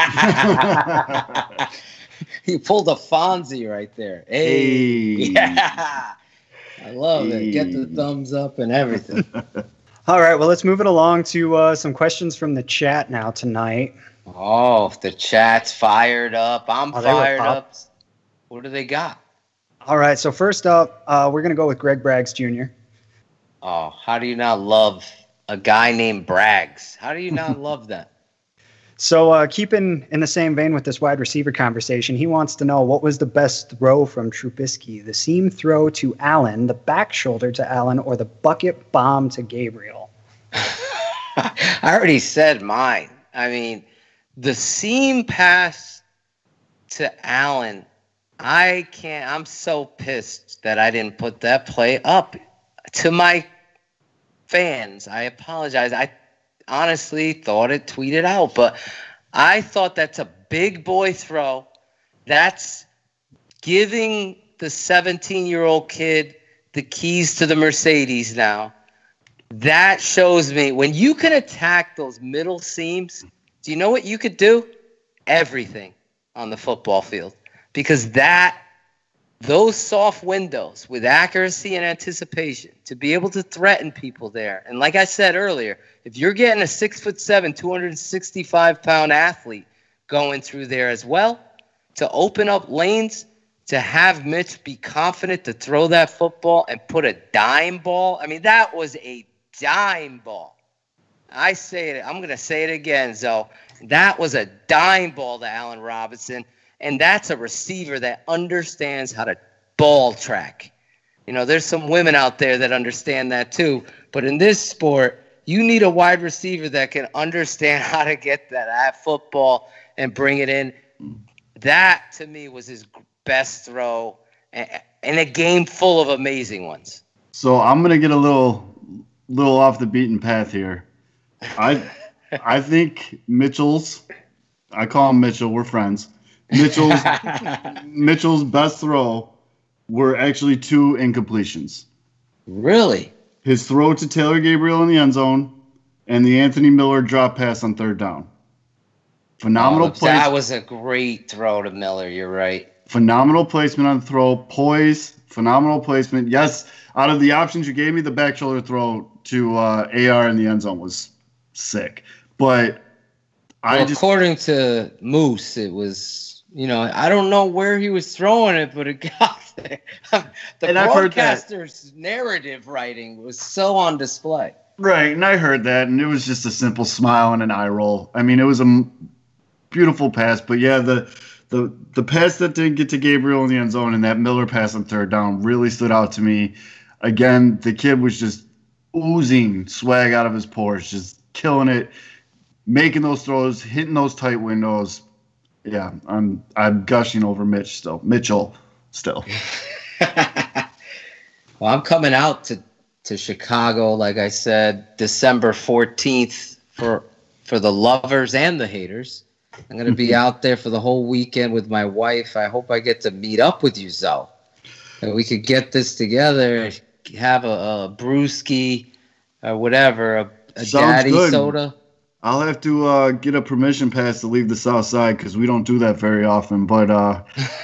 you pulled a Fonzie right there. Hey, hey. Yeah, I love hey. it. Get the thumbs up and everything. All right, well, let's move it along to uh, some questions from the chat now tonight. Oh, the chat's fired up. I'm oh, fired up. What do they got? All right, so first up, uh, we're going to go with Greg Braggs Junior Oh, how do you not love a guy named Braggs? How do you not love that? So uh, keeping in the same vein with this wide receiver conversation, he wants to know what was the best throw from Trubisky, the seam throw to Allen, the back shoulder to Allen, or the bucket bomb to Gabriel? I already said mine. I mean, the seam pass to Allen, I can't, I'm so pissed that I didn't put that play up. To my fans, I apologize. I honestly thought it tweeted out, but I thought that's a big boy throw. That's giving the seventeen-year-old kid the keys to the Mercedes now. That shows me when you can attack those middle seams, do you know what you could do? Everything on the football field. Because that, those soft windows with accuracy and anticipation to be able to threaten people there. And like I said earlier, if you're getting a six foot seven, two hundred sixty-five pound athlete going through there as well, to open up lanes, to have Mitch be confident to throw that football and put a dime ball. I mean, that was a dime ball. I say it, I'm going to say it again, Zoe. That was a dime ball to Allen Robinson. And that's a receiver that understands how to ball track. You know, there's some women out there that understand that too. But in this sport, you need a wide receiver that can understand how to get that at football and bring it in. That, to me, was his best throw in a game full of amazing ones. So I'm going to get a little little off the beaten path here. I I think Mitchell's, I call him Mitchell, we're friends. Mitchell's Mitchell's best throw were actually two incompletions. Really? His throw to Taylor Gabriel in the end zone and the Anthony Miller drop pass on third down. Phenomenal oh, play. That was a great throw to Miller. You're right. Phenomenal placement on the throw. Poise. Phenomenal placement. Yes, out of the options you gave me, the back shoulder throw to uh, A R in the end zone was sick. But I well, just, according to Moose, it was, you know, I don't know where he was throwing it, but it got there. The and I've heard that. broadcaster's narrative writing was so on display. Right, and I heard that, and it was just a simple smile and an eye roll. I mean, it was a m- beautiful pass, but yeah, the the the pass that didn't get to Gabriel in the end zone and that Miller pass on third down really stood out to me. Again, the kid was just oozing swag out of his pores, just killing it, making those throws, hitting those tight windows. Yeah, I'm I'm gushing over Mitch still, Mitchell still. Well, I'm coming out to, to Chicago, like I said, December fourteenth for for the lovers and the haters. I'm going to be out there for the whole weekend with my wife. I hope I get to meet up with you, Zoe. And we could get this together, have a, a brewski or whatever, a, a daddy good. soda. I'll have to uh, get a permission pass to leave the South Side because we don't do that very often. But uh,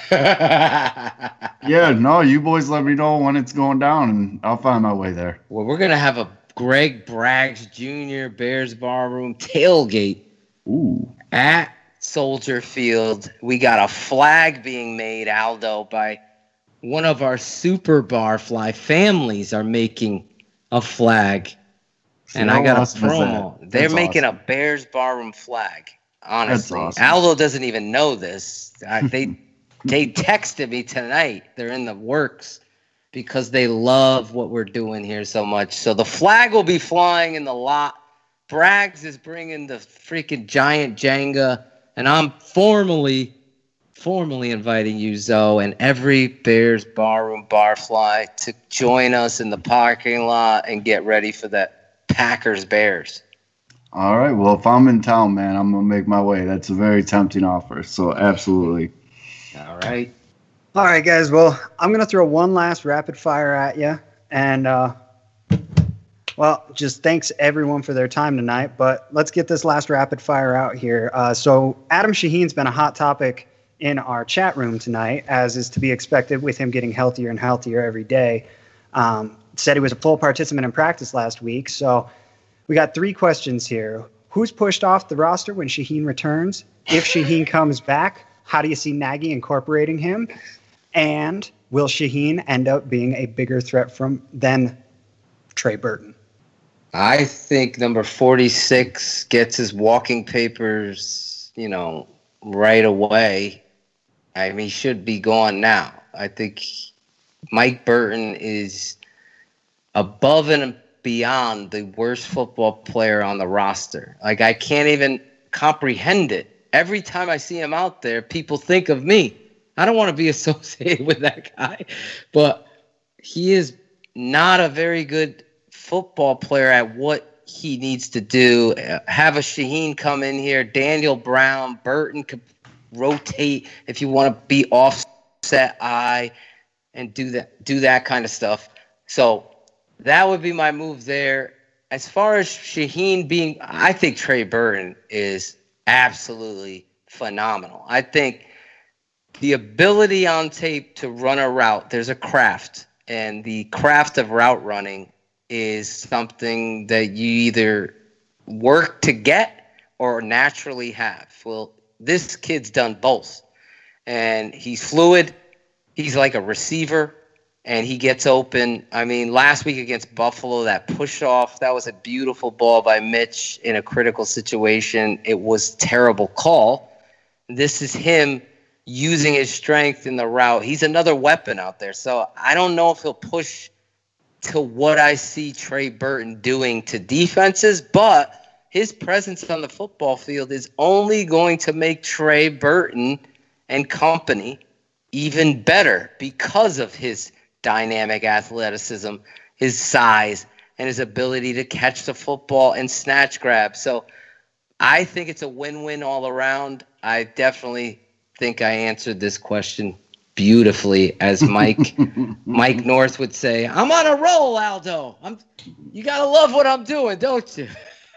yeah, no, you boys let me know when it's going down, and I'll find my way there. Well, we're going to have a Greg Braggs Junior Bears Barroom tailgate Ooh. at Soldier Field. We got a flag being made, Aldo, by one of our Super Barfly families are making a flag. See, and I got a awesome promo. That's They're making awesome. a Bears Barroom flag. Honestly, That's awesome. Aldo doesn't even know this. I, they they texted me tonight. They're in the works because they love what we're doing here so much. So the flag will be flying in the lot. Braggs is bringing the freaking giant Jenga, and I'm formally, formally inviting you, Zoe, and every Bears Barroom Barfly to join us in the parking lot and get ready for that Packers Bears. All right. Well, if I'm in town, man, I'm going to make my way. That's a very tempting offer. So absolutely. All right. All right, guys. Well, I'm going to throw one last rapid fire at you. And, uh, well, just thanks everyone for their time tonight. But let's get this last rapid fire out here. Uh, so Adam Shaheen's been a hot topic in our chat room tonight, as is to be expected with him getting healthier and healthier every day. Um, said he was a full participant in practice last week. So we got three questions here. Who's pushed off the roster when Shaheen returns? If Shaheen comes back, how do you see Nagy incorporating him? And will Shaheen end up being a bigger threat from than Trey Burton? I think number forty-six gets his walking papers, you know, right away. I mean, he should be gone now. I think Mike Burton is above and beyond the worst football player on the roster. Like, I can't even comprehend it. Every time I see him out there, people think of me. I don't want to be associated with that guy, but he is not a very good football player at what he needs to do. Have a Shaheen come in here, Daniel Brown, Burton could rotate if you want to be offset eye and do that do that kind of stuff. So that would be my move there. As far as Shaheen being, I think Trey Burton is absolutely phenomenal. I think the ability on tape to run a route, there's a craft, and the craft of route running is something that you either work to get or naturally have. Well, this kid's done both, and he's fluid. He's like a receiver, and he gets open. I mean, last week against Buffalo, that push-off, that was a beautiful ball by Mitch in a critical situation. It was a terrible call. This is him using his strength in the route. He's another weapon out there. So I don't know if he'll push to what I see Trey Burton doing to defenses, but his presence on the football field is only going to make Trey Burton and company even better because of his dynamic athleticism, his size, and his ability to catch the football and snatch grab. So I think it's a win-win all around. I definitely think I answered this question beautifully, as Mike Mike North would say. I'm on a roll, Aldo. I'm. You gotta love what I'm doing, don't you?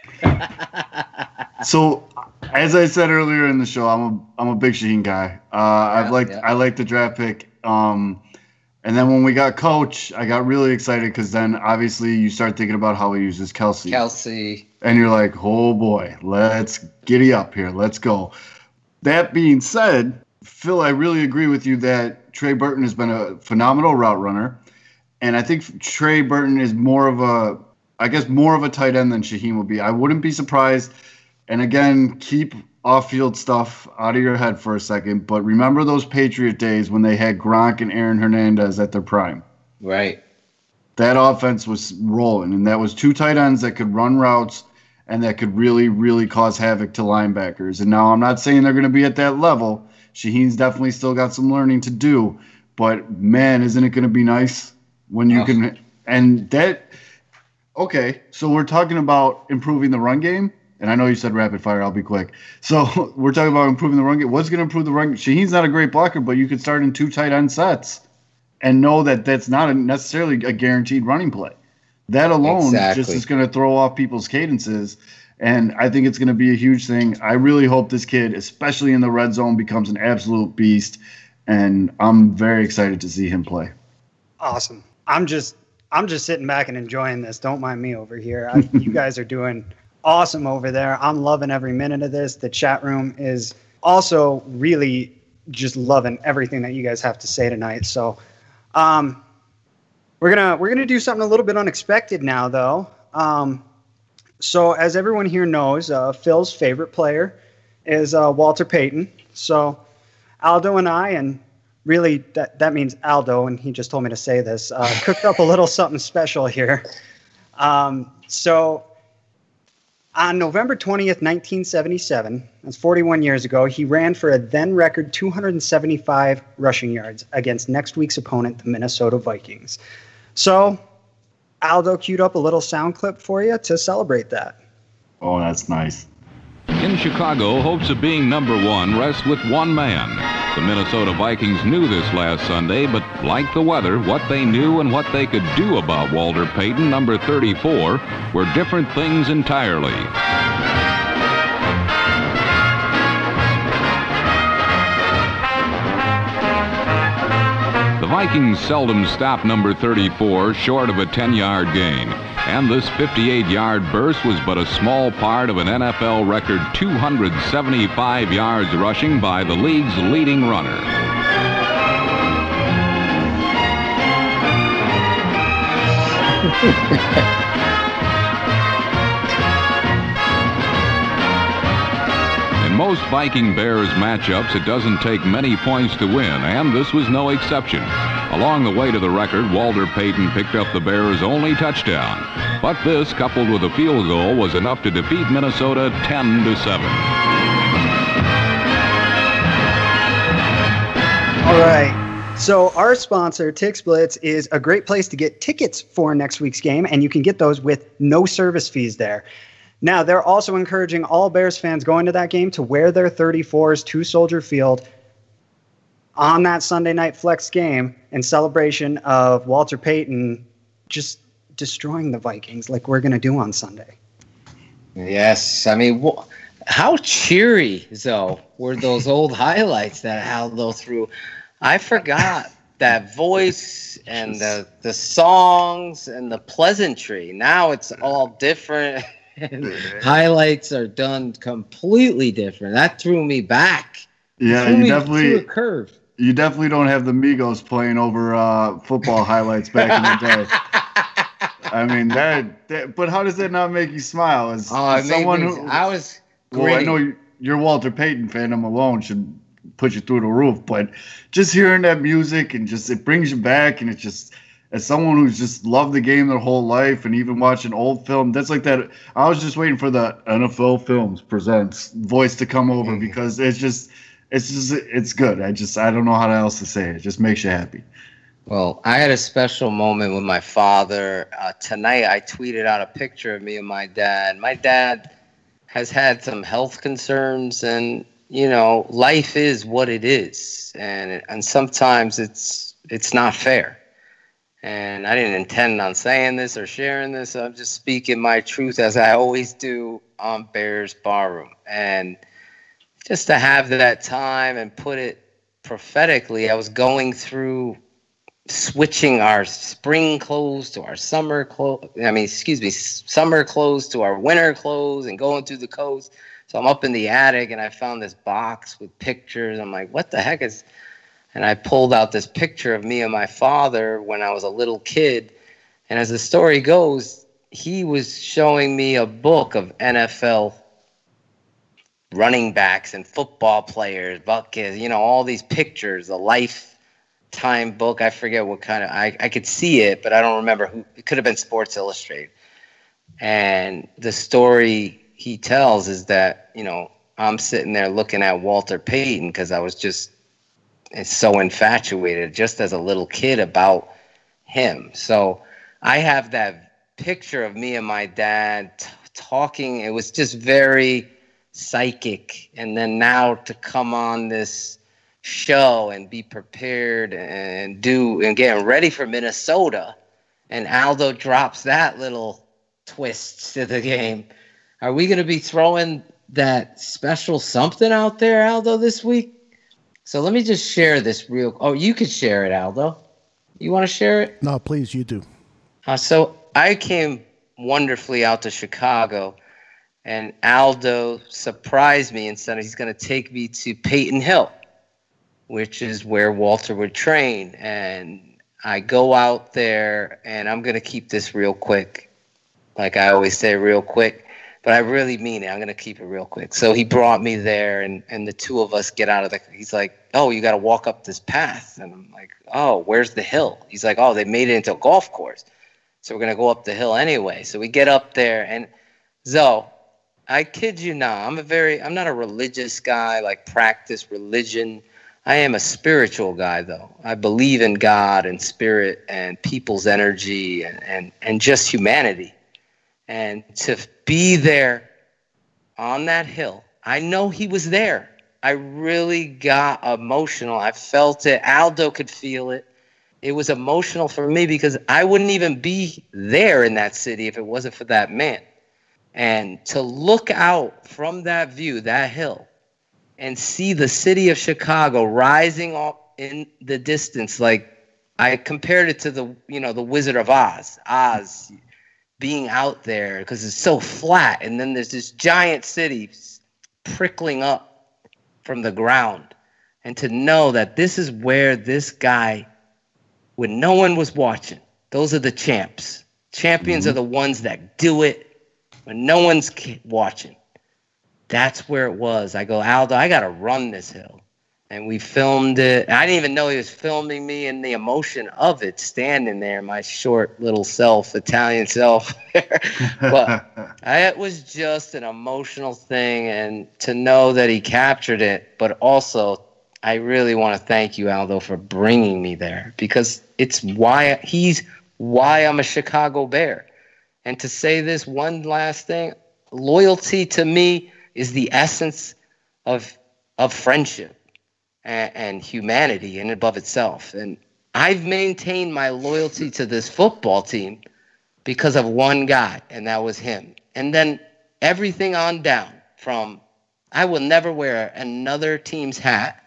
So, as I said earlier in the show, I'm a I'm a big Shaheen guy. Uh, yeah, I've liked yeah. I liked the draft pick. Um, and then when we got Coach, I got really excited because then obviously you start thinking about how he uses Kelsey. Kelsey. And you're like, oh boy, let's giddy up here. Let's go. That being said, Phil, I really agree with you that Trey Burton has been a phenomenal route runner. And I think Trey Burton is more of a, I guess, more of a tight end than Shaheen would be. I wouldn't be surprised. And again, keep off-field stuff out of your head for a second. But remember those Patriot days when they had Gronk and Aaron Hernandez at their prime. Right. That offense was rolling. And that was two tight ends that could run routes and that could really, really cause havoc to linebackers. And now I'm not saying they're going to be at that level. Shaheen's definitely still got some learning to do. But, man, isn't it going to be nice when you oh. can – and that – okay, so we're talking about improving the run game. And I know you said rapid fire. I'll be quick. So we're talking about improving the run game. What's going to improve the run game? Shaheen's not a great blocker, but you could start in two tight end sets and know that that's not a necessarily a guaranteed running play. That alone exactly. just is going to throw off people's cadences, and I think it's going to be a huge thing. I really hope this kid, especially in the red zone, becomes an absolute beast, and I'm very excited to see him play. Awesome. I'm just I'm just sitting back and enjoying this. Don't mind me over here. I, you guys are doing awesome over there. I'm loving every minute of this. The chat room is also really just loving everything that you guys have to say tonight. So, um, we're gonna we're gonna do something a little bit unexpected now, though. Um, so, as everyone here knows, uh, Phil's favorite player is uh, Walter Payton. So, Aldo and I, and really that that means Aldo, and he just told me to say this, uh, cooked up a little something special here. Um, so. On November twentieth, nineteen seventy-seven, that's forty-one years ago, he ran for a then record two hundred seventy-five rushing yards against next week's opponent, the Minnesota Vikings. So, Aldo queued up a little sound clip for you to celebrate that. Oh, that's nice. In Chicago, hopes of being number one rest with one man. The Minnesota Vikings knew this last Sunday, but like the weather, what they knew and what they could do about Walter Payton, number thirty-four, were different things entirely. The Vikings seldom stopped number thirty-four short of a ten-yard gain. And this fifty-eight-yard burst was but a small part of an N F L record two hundred seventy-five yards rushing by the league's leading runner. most Viking Bears matchups, it doesn't take many points to win, and this was no exception. Along the way to the record, Walter Payton picked up the Bears' only touchdown. But this, coupled with a field goal, was enough to defeat Minnesota ten to seven. All right. So our sponsor, TixBlitz, is a great place to get tickets for next week's game, and you can get those with no service fees there. Now, they're also encouraging all Bears fans going to that game to wear their thirty-fours to Soldier Field on that Sunday night flex game in celebration of Walter Payton just destroying the Vikings like we're going to do on Sunday. Yes. I mean, wh- how cheery, though, were those old highlights that Aldo threw? I forgot that voice and the the songs and the pleasantry. Now it's all different. Highlights are done completely different. That threw me back. Yeah, threw you me definitely through a curve. You definitely don't have the Migos playing over uh, football highlights back in the day. I mean that, that. But how does that not make you smile? As, oh, as someone me, who I was. Well, I know you're Walter Payton fan. I'm alone should put you through the roof. But just hearing that music and just it brings you back, and it just as someone who's just loved the game their whole life, and even watching old film, that's like that. I was just waiting for the N F L Films Presents voice to come over mm-hmm. because it's just, it's just, it's good. I just, I don't know how else to say it. It just makes you happy. Well, I had a special moment with my father. Uh, tonight, I tweeted out a picture of me and my dad. My dad has had some health concerns, and, you know, life is what it is. And and sometimes it's it's not fair. And I didn't intend on saying this or sharing this. I'm just speaking my truth as I always do on Bears Barroom. And just to have that time and put it prophetically, I was going through switching our spring clothes to our summer clothes. I mean, excuse me, summer clothes to our winter clothes and going through the coats. So I'm up in the attic and I found this box with pictures. I'm like, what the heck is... And I pulled out this picture of me and my father when I was a little kid. And as the story goes, he was showing me a book of N F L running backs and football players, buckets, you know, all these pictures, a lifetime book. I forget what kind of, I, I could see it, but I don't remember who. It could have been Sports Illustrated. And the story he tells is that, you know, I'm sitting there looking at Walter Payton because I was just so infatuated just as a little kid about him. So I have that picture of me and my dad t- talking. It was just very psychic. And then now to come on this show and be prepared and do and getting ready for Minnesota, and Aldo drops that little twist to the game. Are we going to be throwing that special something out there, Aldo, this week? So let me just share this real. Oh, you could share it, Aldo. You want to share it? No, please, you do. Uh, so I came wonderfully out to Chicago, and Aldo surprised me and said he's going to take me to Peyton Hill, which is where Walter would train. And I go out there, and I'm going to keep this real quick. Like I always say, real quick. But I really mean it. I'm going to keep it real quick. So he brought me there, and, and the two of us get out of the – he's like, oh, you got to walk up this path. And I'm like, oh, where's the hill? He's like, oh, they made it into a golf course. So we're going to go up the hill anyway. So we get up there, and Zoe, I kid you not, I'm a very – I'm not a religious guy, like practice religion. I am a spiritual guy, though. I believe in God and spirit and people's energy and, and, and just humanity. And to be there on that hill, I know he was there. I really got emotional. I felt it. Aldo could feel it. It was emotional for me because I wouldn't even be there in that city if it wasn't for that man. And to look out from that view, that hill, and see the city of Chicago rising up in the distance, like I compared it to the, you know, the Wizard of Oz. Oz. Being out there because it's so flat, and then there's this giant city prickling up from the ground, and to know that this is where this guy, when no one was watching, those are the champs. Champions mm-hmm. are the ones that do it when no one's watching. that's where it was. I go, Aldo, I got to run this hill. And we filmed it. I didn't even know he was filming me and the emotion of it, standing there, my short little self, Italian self. But I, it was just an emotional thing. And to know that he captured it, but also I really want to thank you, Aldo, for bringing me there, because it's why he's why I'm a Chicago Bear. And to say this one last thing, loyalty to me is the essence of of friendship and, and humanity and above itself. And I've maintained my loyalty to this football team because of one guy, and that was him. And then everything on down from I will never wear another team's hat.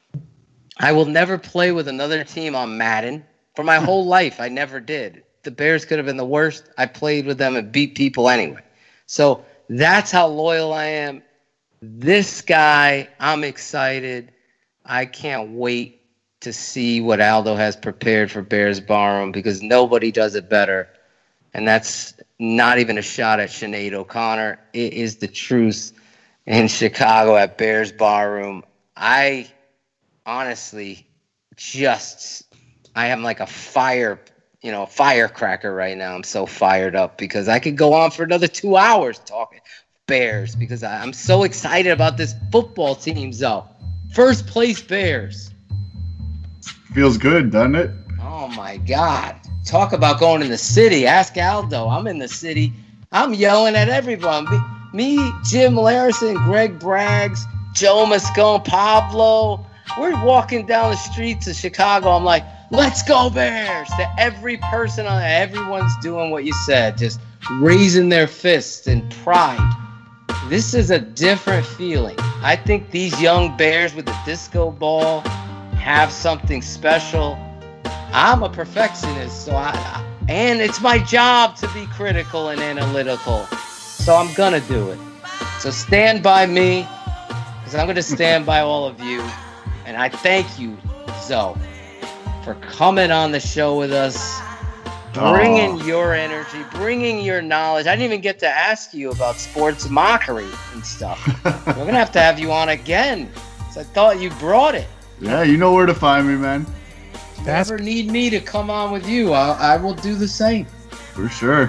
I will never play with another team on Madden. For my whole life, I never did. The Bears could have been the worst. I played with them and beat people anyway. So that's how loyal I am. This guy, I'm excited. I can't wait to see what Aldo has prepared for Bears Barroom, because nobody does it better. And that's not even a shot at Sinead O'Connor. It is the truth in Chicago at Bears Barroom. I honestly just, I am like a fire, you know, firecracker right now. I'm so fired up because I could go on for another two hours talking Bears, because I, I'm so excited about this football team, though. First place Bears. Feels good, doesn't it? Oh, my God. Talk about going in the city. Ask Aldo. I'm in the city. I'm yelling at everyone. Me, me Jim Larison, Greg Braggs, Joe Moscone, Pablo. We're walking down the streets of Chicago. I'm like, let's go Bears. To every person on everyone's doing what you said, just raising their fists in pride. This is a different feeling. I think these young Bears with the disco ball have something special. I'm a perfectionist, so I, I and it's my job to be critical and analytical. So I'm gonna do it. So stand by me, because I'm gonna stand by all of you. And I thank you, Zoe, for coming on the show with us, bringing oh. your energy, bringing your knowledge. I didn't even get to ask you about sports mockery and stuff. We're going to have to have you on again, because I thought you brought it. Yeah, you know where to find me, man. If you ever need me to come on with you, I, I will do the same. For sure.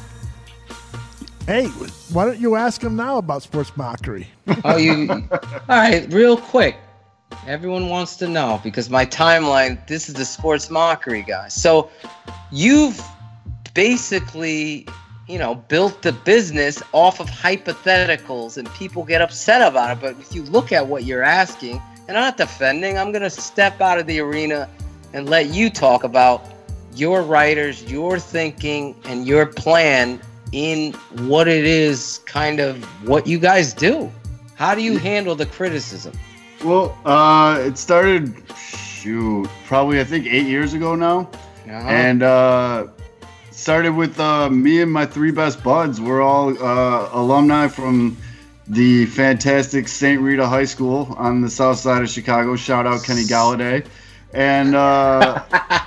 Hey, why don't you ask him now about sports mockery? Oh, you? All right, real quick. Everyone wants to know, because my timeline, this is the sports mockery guy. So you've basically, you know, built the business off of hypotheticals, and people get upset about it. But if you look at what you're asking, and I'm not defending, I'm going to step out of the arena and let you talk about your writers, your thinking, and your plan in what it is, kind of what you guys do. How do you handle the criticism? Well, uh, it started, shoot, probably I think eight years ago now. Uh-huh. And uh, started with uh, me and my three best buds. We're all uh, alumni from the fantastic Saint Rita High School on the south side of Chicago. Shout out Kenny Galladay. And uh,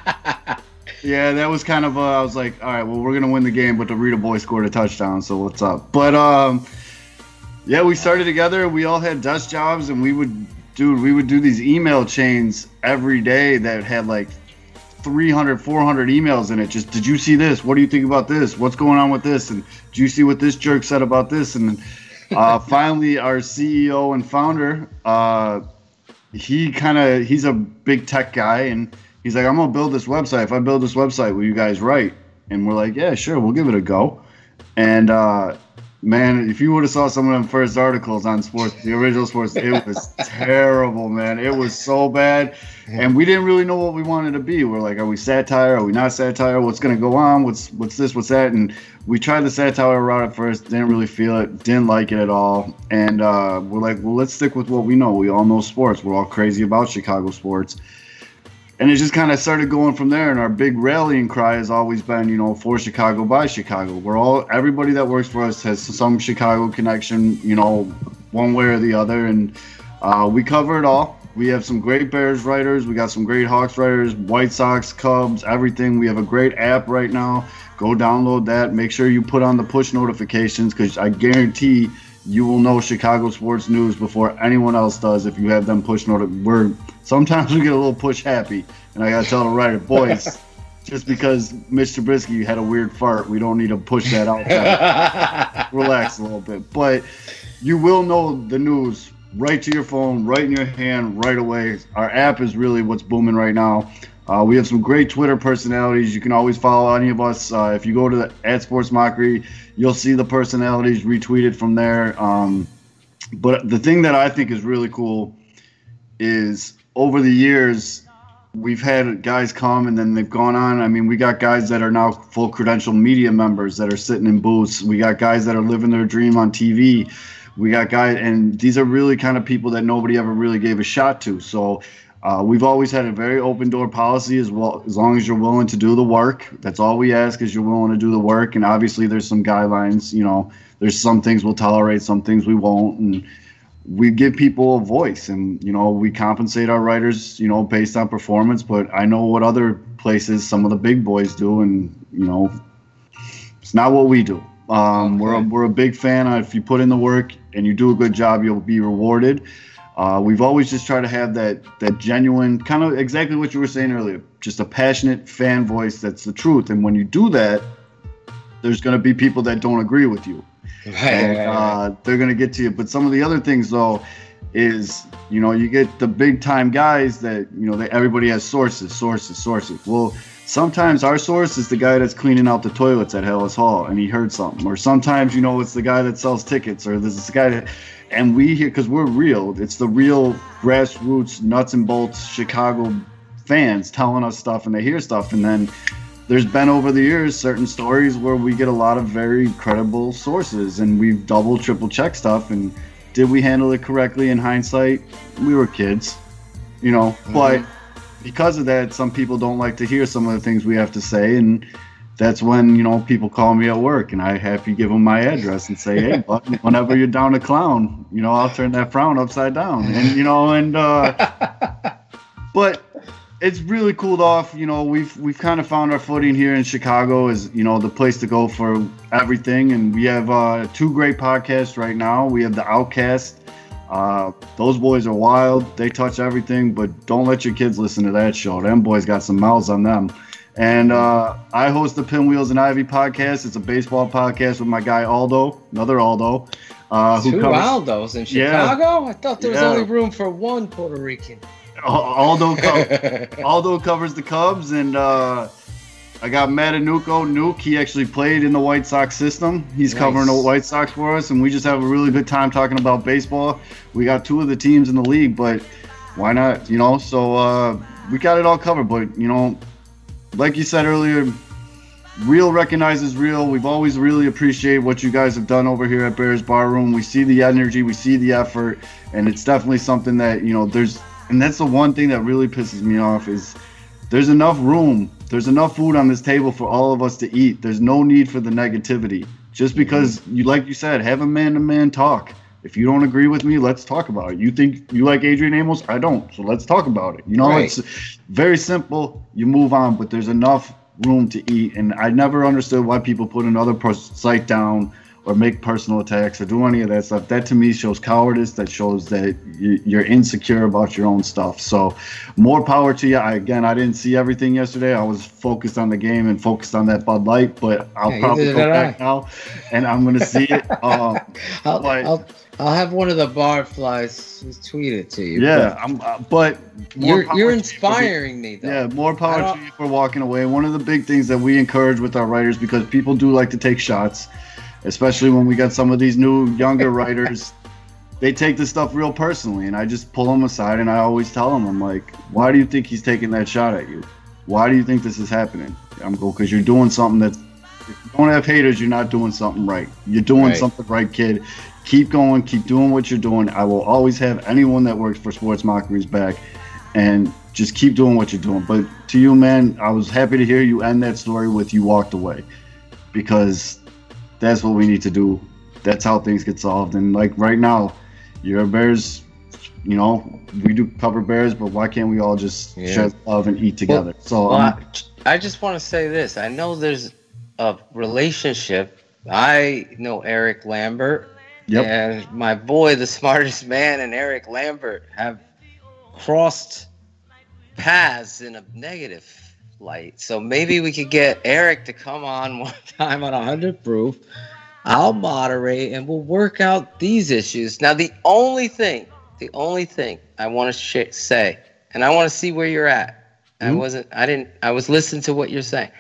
yeah, that was kind of, uh, I was like, all right, well, we're going to win the game, but the Rita boys scored a touchdown, so what's up? But um, yeah, we started together. We all had desk jobs, and we would, dude, we would do these email chains every day that had like three hundred, four hundred emails in it. Just, did you see this? What do you think about this? What's going on with this? And did you see what this jerk said about this? And uh, finally, our C E O and founder, uh, he kind of, he's a big tech guy, and he's like, I'm going to build this website. If I build this website, will you guys write? And we're like, yeah, sure, we'll give it a go. And uh, man, if you would have saw some of them first articles on sports, the original sports, it was terrible, man. It was so bad. And we didn't really know what we wanted to be. We're like, are we satire? Are we not satire? What's going to go on? What's what's this? What's that? And we tried the satire route at first. Didn't really feel it. Didn't like it at all. And uh, we're like, well, let's stick with what we know. We all know sports. We're all crazy about Chicago sports. And it just kind of started going from there. And our big rallying cry has always been, you know, for Chicago, by Chicago. We're all, everybody that works for us has some Chicago connection, you know, one way or the other. And uh, we cover it all. We have some great Bears writers. We got some great Hawks writers, White Sox, Cubs, everything. We have a great app right now. Go download that. Make sure you put on the push notifications, because I guarantee you will know Chicago sports news before anyone else does if you have them push notifications. We're sometimes we get a little push happy, and I gotta tell the writer, boys, just because Mitch Trubisky had a weird fart, we don't need to push that out. Relax a little bit, but you will know the news right to your phone, right in your hand, right away. Our app is really what's booming right now. Uh, we have some great Twitter personalities. You can always follow any of us. Uh, if you go to the, at Sports Mockery, you'll see the personalities retweeted from there. Um, but the thing that I think is really cool is over the years, we've had guys come and then they've gone on. I mean, we got guys that are now full credential media members that are sitting in booths. We got guys that are living their dream on T V. We got guys, and these are really kind of people that nobody ever really gave a shot to. So Uh, we've always had a very open door policy as well, as long as you're willing to do the work. That's all we ask, is you're willing to do the work. And obviously there's some guidelines, you know, there's some things we'll tolerate, some things we won't. And we give people a voice, and, you know, we compensate our writers, you know, based on performance. But I know what other places, some of the big boys do, and, you know, it's not what we do. Um, okay. We're a, we're a big fan of, if you put in the work and you do a good job, you'll be rewarded. Uh, we've always just tried to have that that genuine, kind of exactly what you were saying earlier, just a passionate fan voice that's the truth. And when you do that, there's going to be people that don't agree with you. Right, and right, right. Uh, they're going to get to you. But some of the other things, though, is, you know, you get the big-time guys that, you know, they, everybody has sources, sources, sources. Well, sometimes our source is the guy that's cleaning out the toilets at Hallis Hall, and he heard something. Or sometimes, you know, it's the guy that sells tickets, or there's this guy that... And we here, because we're real, it's the real grassroots, nuts and bolts Chicago fans telling us stuff, and they hear stuff. And then there's been over the years certain stories where we get a lot of very credible sources, and we've double, triple checked stuff. And did we handle it correctly in hindsight? We were kids, you know. Mm-hmm. But because of that, some people don't like to hear some of the things we have to say, and that's when, you know, people call me at work, and I have to give them my address and say, hey, bud, whenever you're down a clown, you know, I'll turn that frown upside down. And, you know, and, uh, but it's really cooled off. You know, we've, we've kind of found our footing here in Chicago as, you know, the place to go for everything. And we have uh, two great podcasts right now. We have the Outcast. Uh, those boys are wild. They touch everything, but don't let your kids listen to that show. Them boys got some mouths on them. And uh, I host the Pinwheels and Ivy podcast. It's a baseball podcast with my guy Aldo, another Aldo. Uh, who Two covers, Aldos in Chicago? Yeah, I thought there was yeah. only room for one Puerto Rican. Aldo, co- Aldo covers the Cubs, and uh, I got Matanuco Nuke. He actually played in the White Sox system. He's nice. Covering the White Sox for us, and we just have a really good time talking about baseball. We got two of the teams in the league, but why not? You know, so uh, we got it all covered. But, you know, like you said earlier, real recognizes real. We've always really appreciated what you guys have done over here at Bears Barroom. We see the energy, we see the effort, and it's definitely something that, you know, there's, and that's the one thing that really pisses me off is there's enough room, there's enough food on this table for all of us to eat. There's no need for the negativity. Just because, you, like you said, have a man-to-man talk. If you don't agree with me, let's talk about it. You think you like Adrian Amos? I don't. So let's talk about it. You know, right. It's very simple. You move on, but there's enough room to eat. And I never understood why people put another person's site down or make personal attacks or do any of that stuff. That to me shows cowardice. That shows that you're insecure about your own stuff. So more power to you. I, again, I didn't see everything yesterday. I was focused on the game and focused on that Bud Light, but I'll yeah, probably go back now and I'm going to see it. Um, I'll, but, I'll, I'll have one of the barflies tweet it to you. Yeah, but, I'm, uh, but you're you're inspiring me, though. Yeah, more power to you for walking away. One of the big things that we encourage with our writers, because people do like to take shots, especially when we got some of these new younger writers, they take this stuff real personally, and I just pull them aside and I always tell them, I'm like, why do you think he's taking that shot at you? Why do you think this is happening? I'm going, because you're doing something that's, if you don't have haters, you're not doing something right. You're doing right. something right, kid. Keep going, keep doing what you're doing. I will always have anyone that works for Sports Mockery's back, and just keep doing what you're doing. But to you, man, I was happy to hear you end that story with you walked away, because that's what we need to do. That's how things get solved. And like right now, you're a Bears, you know, we do cover Bears, but why can't we all just yeah. share love and eat together? Well, so well, um, I, I just want to say this. I know there's a relationship. I know Eric Lambert, Yep. And my boy, the smartest man, and Eric Lambert have crossed paths in a negative light. So maybe we could get Eric to come on one time on one hundred Proof. I'll moderate, and we'll work out these issues. Now, the only thing, the only thing I want to sh- say, and I want to see where you're at. Mm-hmm. I wasn't, I didn't, I was listening to what you're saying.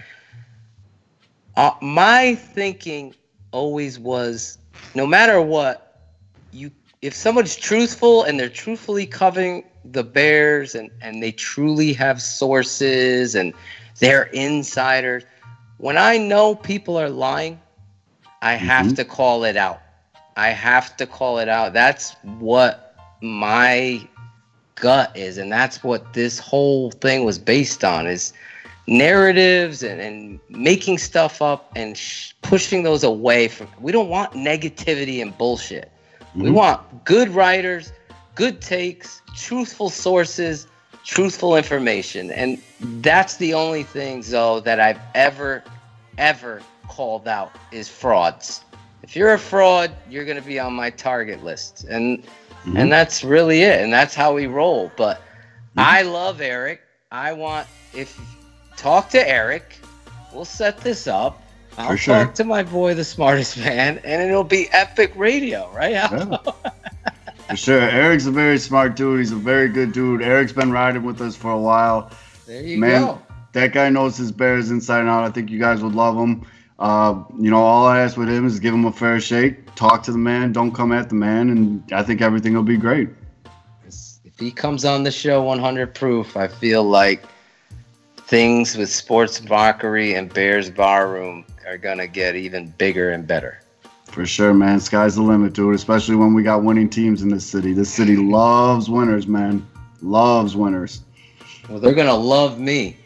Uh, my thinking always was, no matter what, you, if someone's truthful and they're truthfully covering the Bears and, and they truly have sources and they're insiders, when I know people are lying, I have mm-hmm. to call it out. I have to call it out. That's what my gut is, and that's what this whole thing was based on, is narratives and, and making stuff up and sh- pushing those away from. We don't want negativity and bullshit. Mm-hmm. We want good writers, good takes, truthful sources, truthful information. And that's the only thing, Zoe, that I've ever, ever called out is frauds. If you're a fraud, you're going to be on my target list. And mm-hmm. and that's really it. And that's how we roll. But mm-hmm. I love Eric. I want, if talk to Eric, we'll set this up. I'll For sure. talk to my boy, the smartest man, and it'll be epic radio, right? Yeah. For sure. Eric's a very smart dude. He's a very good dude. Eric's been riding with us for a while. There you Man, go. That guy knows his Bears inside and out. I think you guys would love him. Uh, you know, all I ask with him is give him a fair shake, talk to the man, don't come at the man, and I think everything will be great. If he comes on the show one hundred Proof, I feel like things with Sports Mockery and Bears Barroom are going to get even bigger and better. For sure, man. Sky's the limit, dude, especially when we got winning teams in this city. This city loves winners, man. Loves winners. Well, they're going to love me.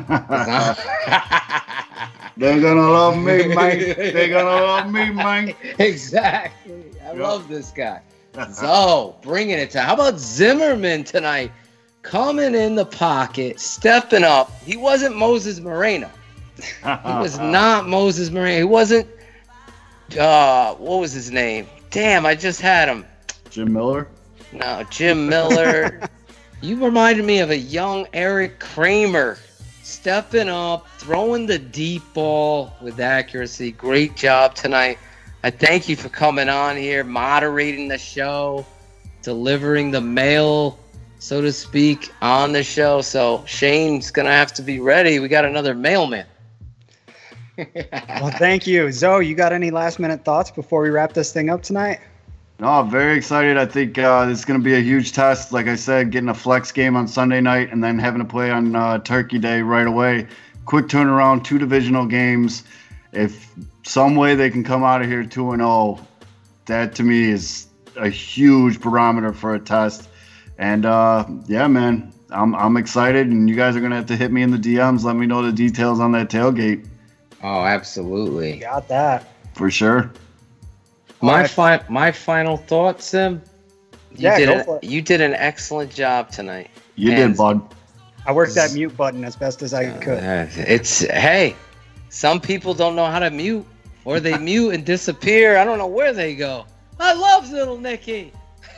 They're going to love me, man. They're going to love me, man. Exactly. I yep. love this guy. So, bringing it to, how about Zimmerman tonight? Coming in the pocket, stepping up. He wasn't Moses Moreno. He was not Moses Moreno. He wasn't, uh, what was his name? Damn, I just had him. Jim Miller? No, Jim Miller. You reminded me of a young Eric Kramer. Stepping up, throwing the deep ball with accuracy. Great job tonight. I thank you for coming on here, moderating the show, delivering the mail, so to speak, on the show. So Shane's going to have to be ready. We got another mailman. Well, thank you. Zoe, you got any last-minute thoughts before we wrap this thing up tonight? No, I'm very excited. I think uh, it's going to be a huge test. Like I said, getting a flex game on Sunday night and then having to play on uh, Turkey Day right away. Quick turnaround, two divisional games. If some way they can come out of here two and oh, that to me is a huge barometer for a test. And uh, yeah, man, I'm I'm excited, and you guys are gonna have to hit me in the D Ms. Let me know the details on that tailgate. Oh, absolutely. Got that. For sure. My fi- my final thoughts, Sim. You Yeah, did go a, for it. You did an excellent job tonight. You And- did, bud. I worked that mute button as best as I could. Uh, It's hey, some people don't know how to mute, or they mute and disappear. I don't know where they go. I love Little Nicky.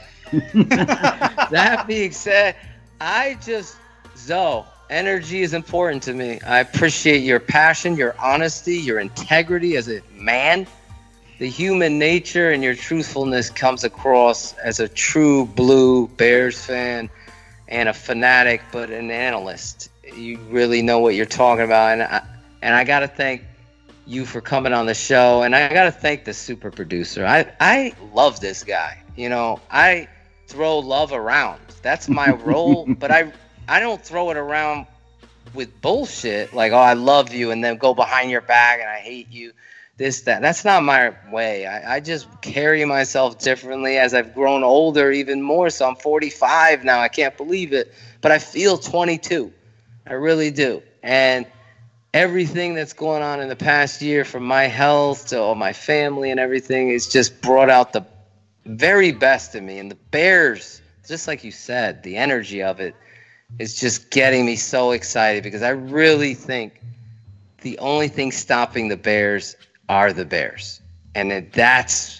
That being said, I just Zoe, energy is important to me. I appreciate your passion, your honesty, your integrity as a man. The human nature and your truthfulness comes across as a true blue Bears fan and a fanatic, but an analyst. You really know what you're talking about, and I, and I got to thank you for coming on the show, and I got to thank the super producer. I I love this guy. You know, I throw love around. That's my role, but I I don't throw it around with bullshit like, oh, I love you, and then go behind your back and I hate you. This, that. That's not my way. I, I just carry myself differently as I've grown older even more. So I'm forty-five now. I can't believe it. But I feel twenty-two. I really do. And everything that's going on in the past year, from my health to all my family and everything, is just brought out the very best in me. And the Bears, just like you said, the energy of it is just getting me so excited, because I really think the only thing stopping the Bears are the Bears. And that's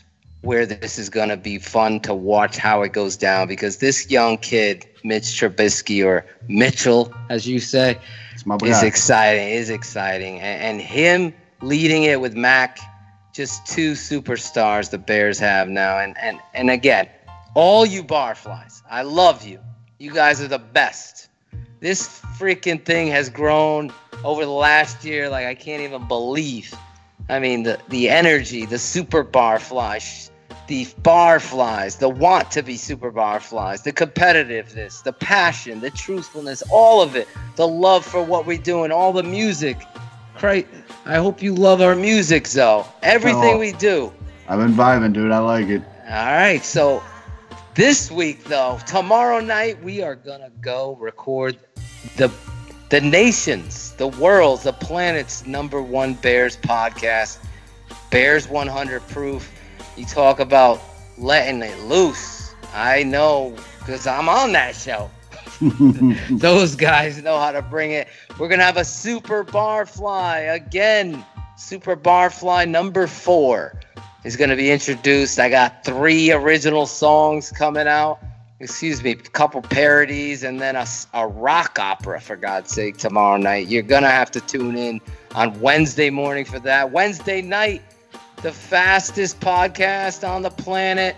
where this is going to be fun to watch how it goes down, because this young kid, Mitch Trubisky, or Mitchell, as you say, is exciting, is exciting. And, and him leading it with Mac, just two superstars the Bears have now. And, and, and again, all you barflies, I love you. You guys are the best. This freaking thing has grown over the last year like I can't even believe. I mean, the, the energy, the super barflies, the barflies, the want to be super barflies, the competitiveness, the passion, the truthfulness, all of it, the love for what we're doing, all the music. Christ, I hope you love our music, Zoe. Everything oh, we do. I've been vibing, dude. I like it. All right, so this week, though, tomorrow night, we are going to go record the the nation's, the world's, the planet's number one Bears podcast, Bears one hundred Proof. You talk about letting it loose. I know, because I'm on that show. Those guys know how to bring it. We're going to have a Super Barfly again. Super Barfly number four is going to be introduced. I got three original songs coming out. Excuse me, a couple parodies, and then a, a rock opera, for God's sake, tomorrow night. You're going to have to tune in on Wednesday morning for that. Wednesday night, the fastest podcast on the planet,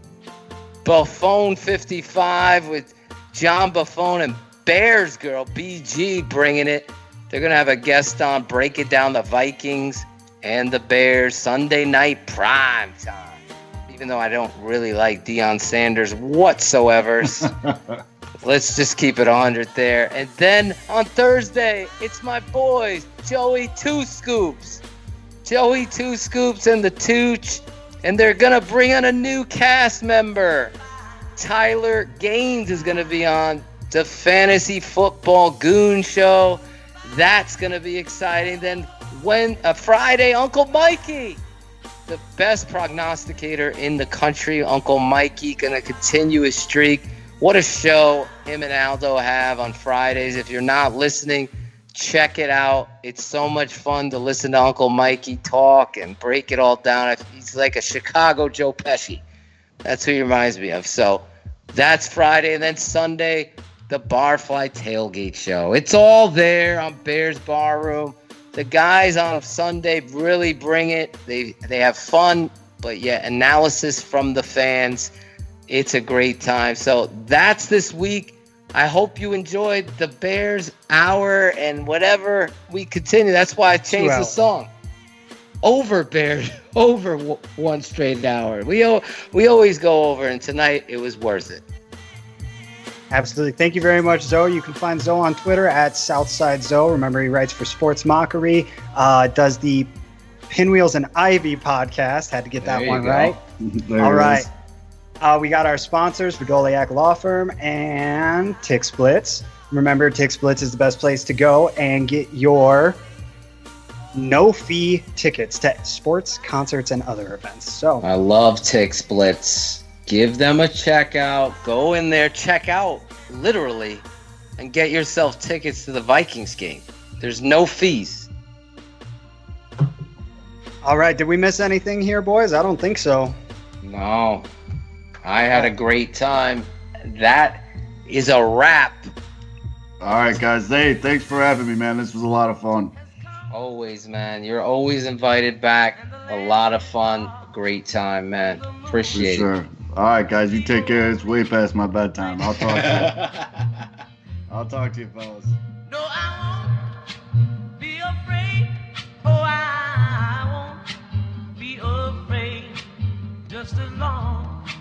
Buffon fifty-five with John Buffon and Bears Girl, B G, bringing it. They're going to have a guest on, break it down, the Vikings and the Bears, Sunday night prime time. Even though I don't really like Deion Sanders whatsoever. Let's just keep it one hundred there. And then on Thursday, it's my boys, Joey Two Scoops. Joey Two Scoops and the Tooch. And they're going to bring on a new cast member. Tyler Gaines is going to be on the Fantasy Football Goon Show. That's going to be exciting. Then when uh, Friday, Uncle Mikey, the best prognosticator in the country, Uncle Mikey, going to continue his streak. What a show him and Aldo have on Fridays. If you're not listening, check it out. It's so much fun to listen to Uncle Mikey talk and break it all down. He's like a Chicago Joe Pesci. That's who he reminds me of. So that's Friday. And then Sunday, the Barfly Tailgate Show. It's all there on Bears Bar Room. The guys on Sunday really bring it. They they have fun, but yeah, analysis from the fans. It's a great time. So that's this week. I hope you enjoyed the Bears hour and whatever we continue. That's why I changed the song. Over Bears, over w- one straight hour. We o- we always go over, and tonight it was worth it. Absolutely. Thank you very much, Zoe. You can find Zoe on Twitter at Southside Zoe. Remember, he writes for Sports Mockery, uh, does the Pinwheels and Ivy podcast. Had to get that one go. right. All right. Uh, we got our sponsors, Verdoliak Law Firm and Tick Splits. Remember, Tick Splits is the best place to go and get your no-fee tickets to sports, concerts, and other events. So I love Tick Splits. Give them a check out. Go in there, check out, literally, and get yourself tickets to the Vikings game. There's no fees. All right. Did we miss anything here, boys? I don't think so. No. I had a great time. That is a wrap. All right, guys. Hey, thanks for having me, man. This was a lot of fun. Always, man. You're always invited back. A lot of fun. Great time, man. Appreciate For sure. it. All right, guys, you take care. It's way past my bedtime. I'll talk to you. I'll talk to you, fellas. No, I won't be afraid. Oh, I won't be afraid. Just as long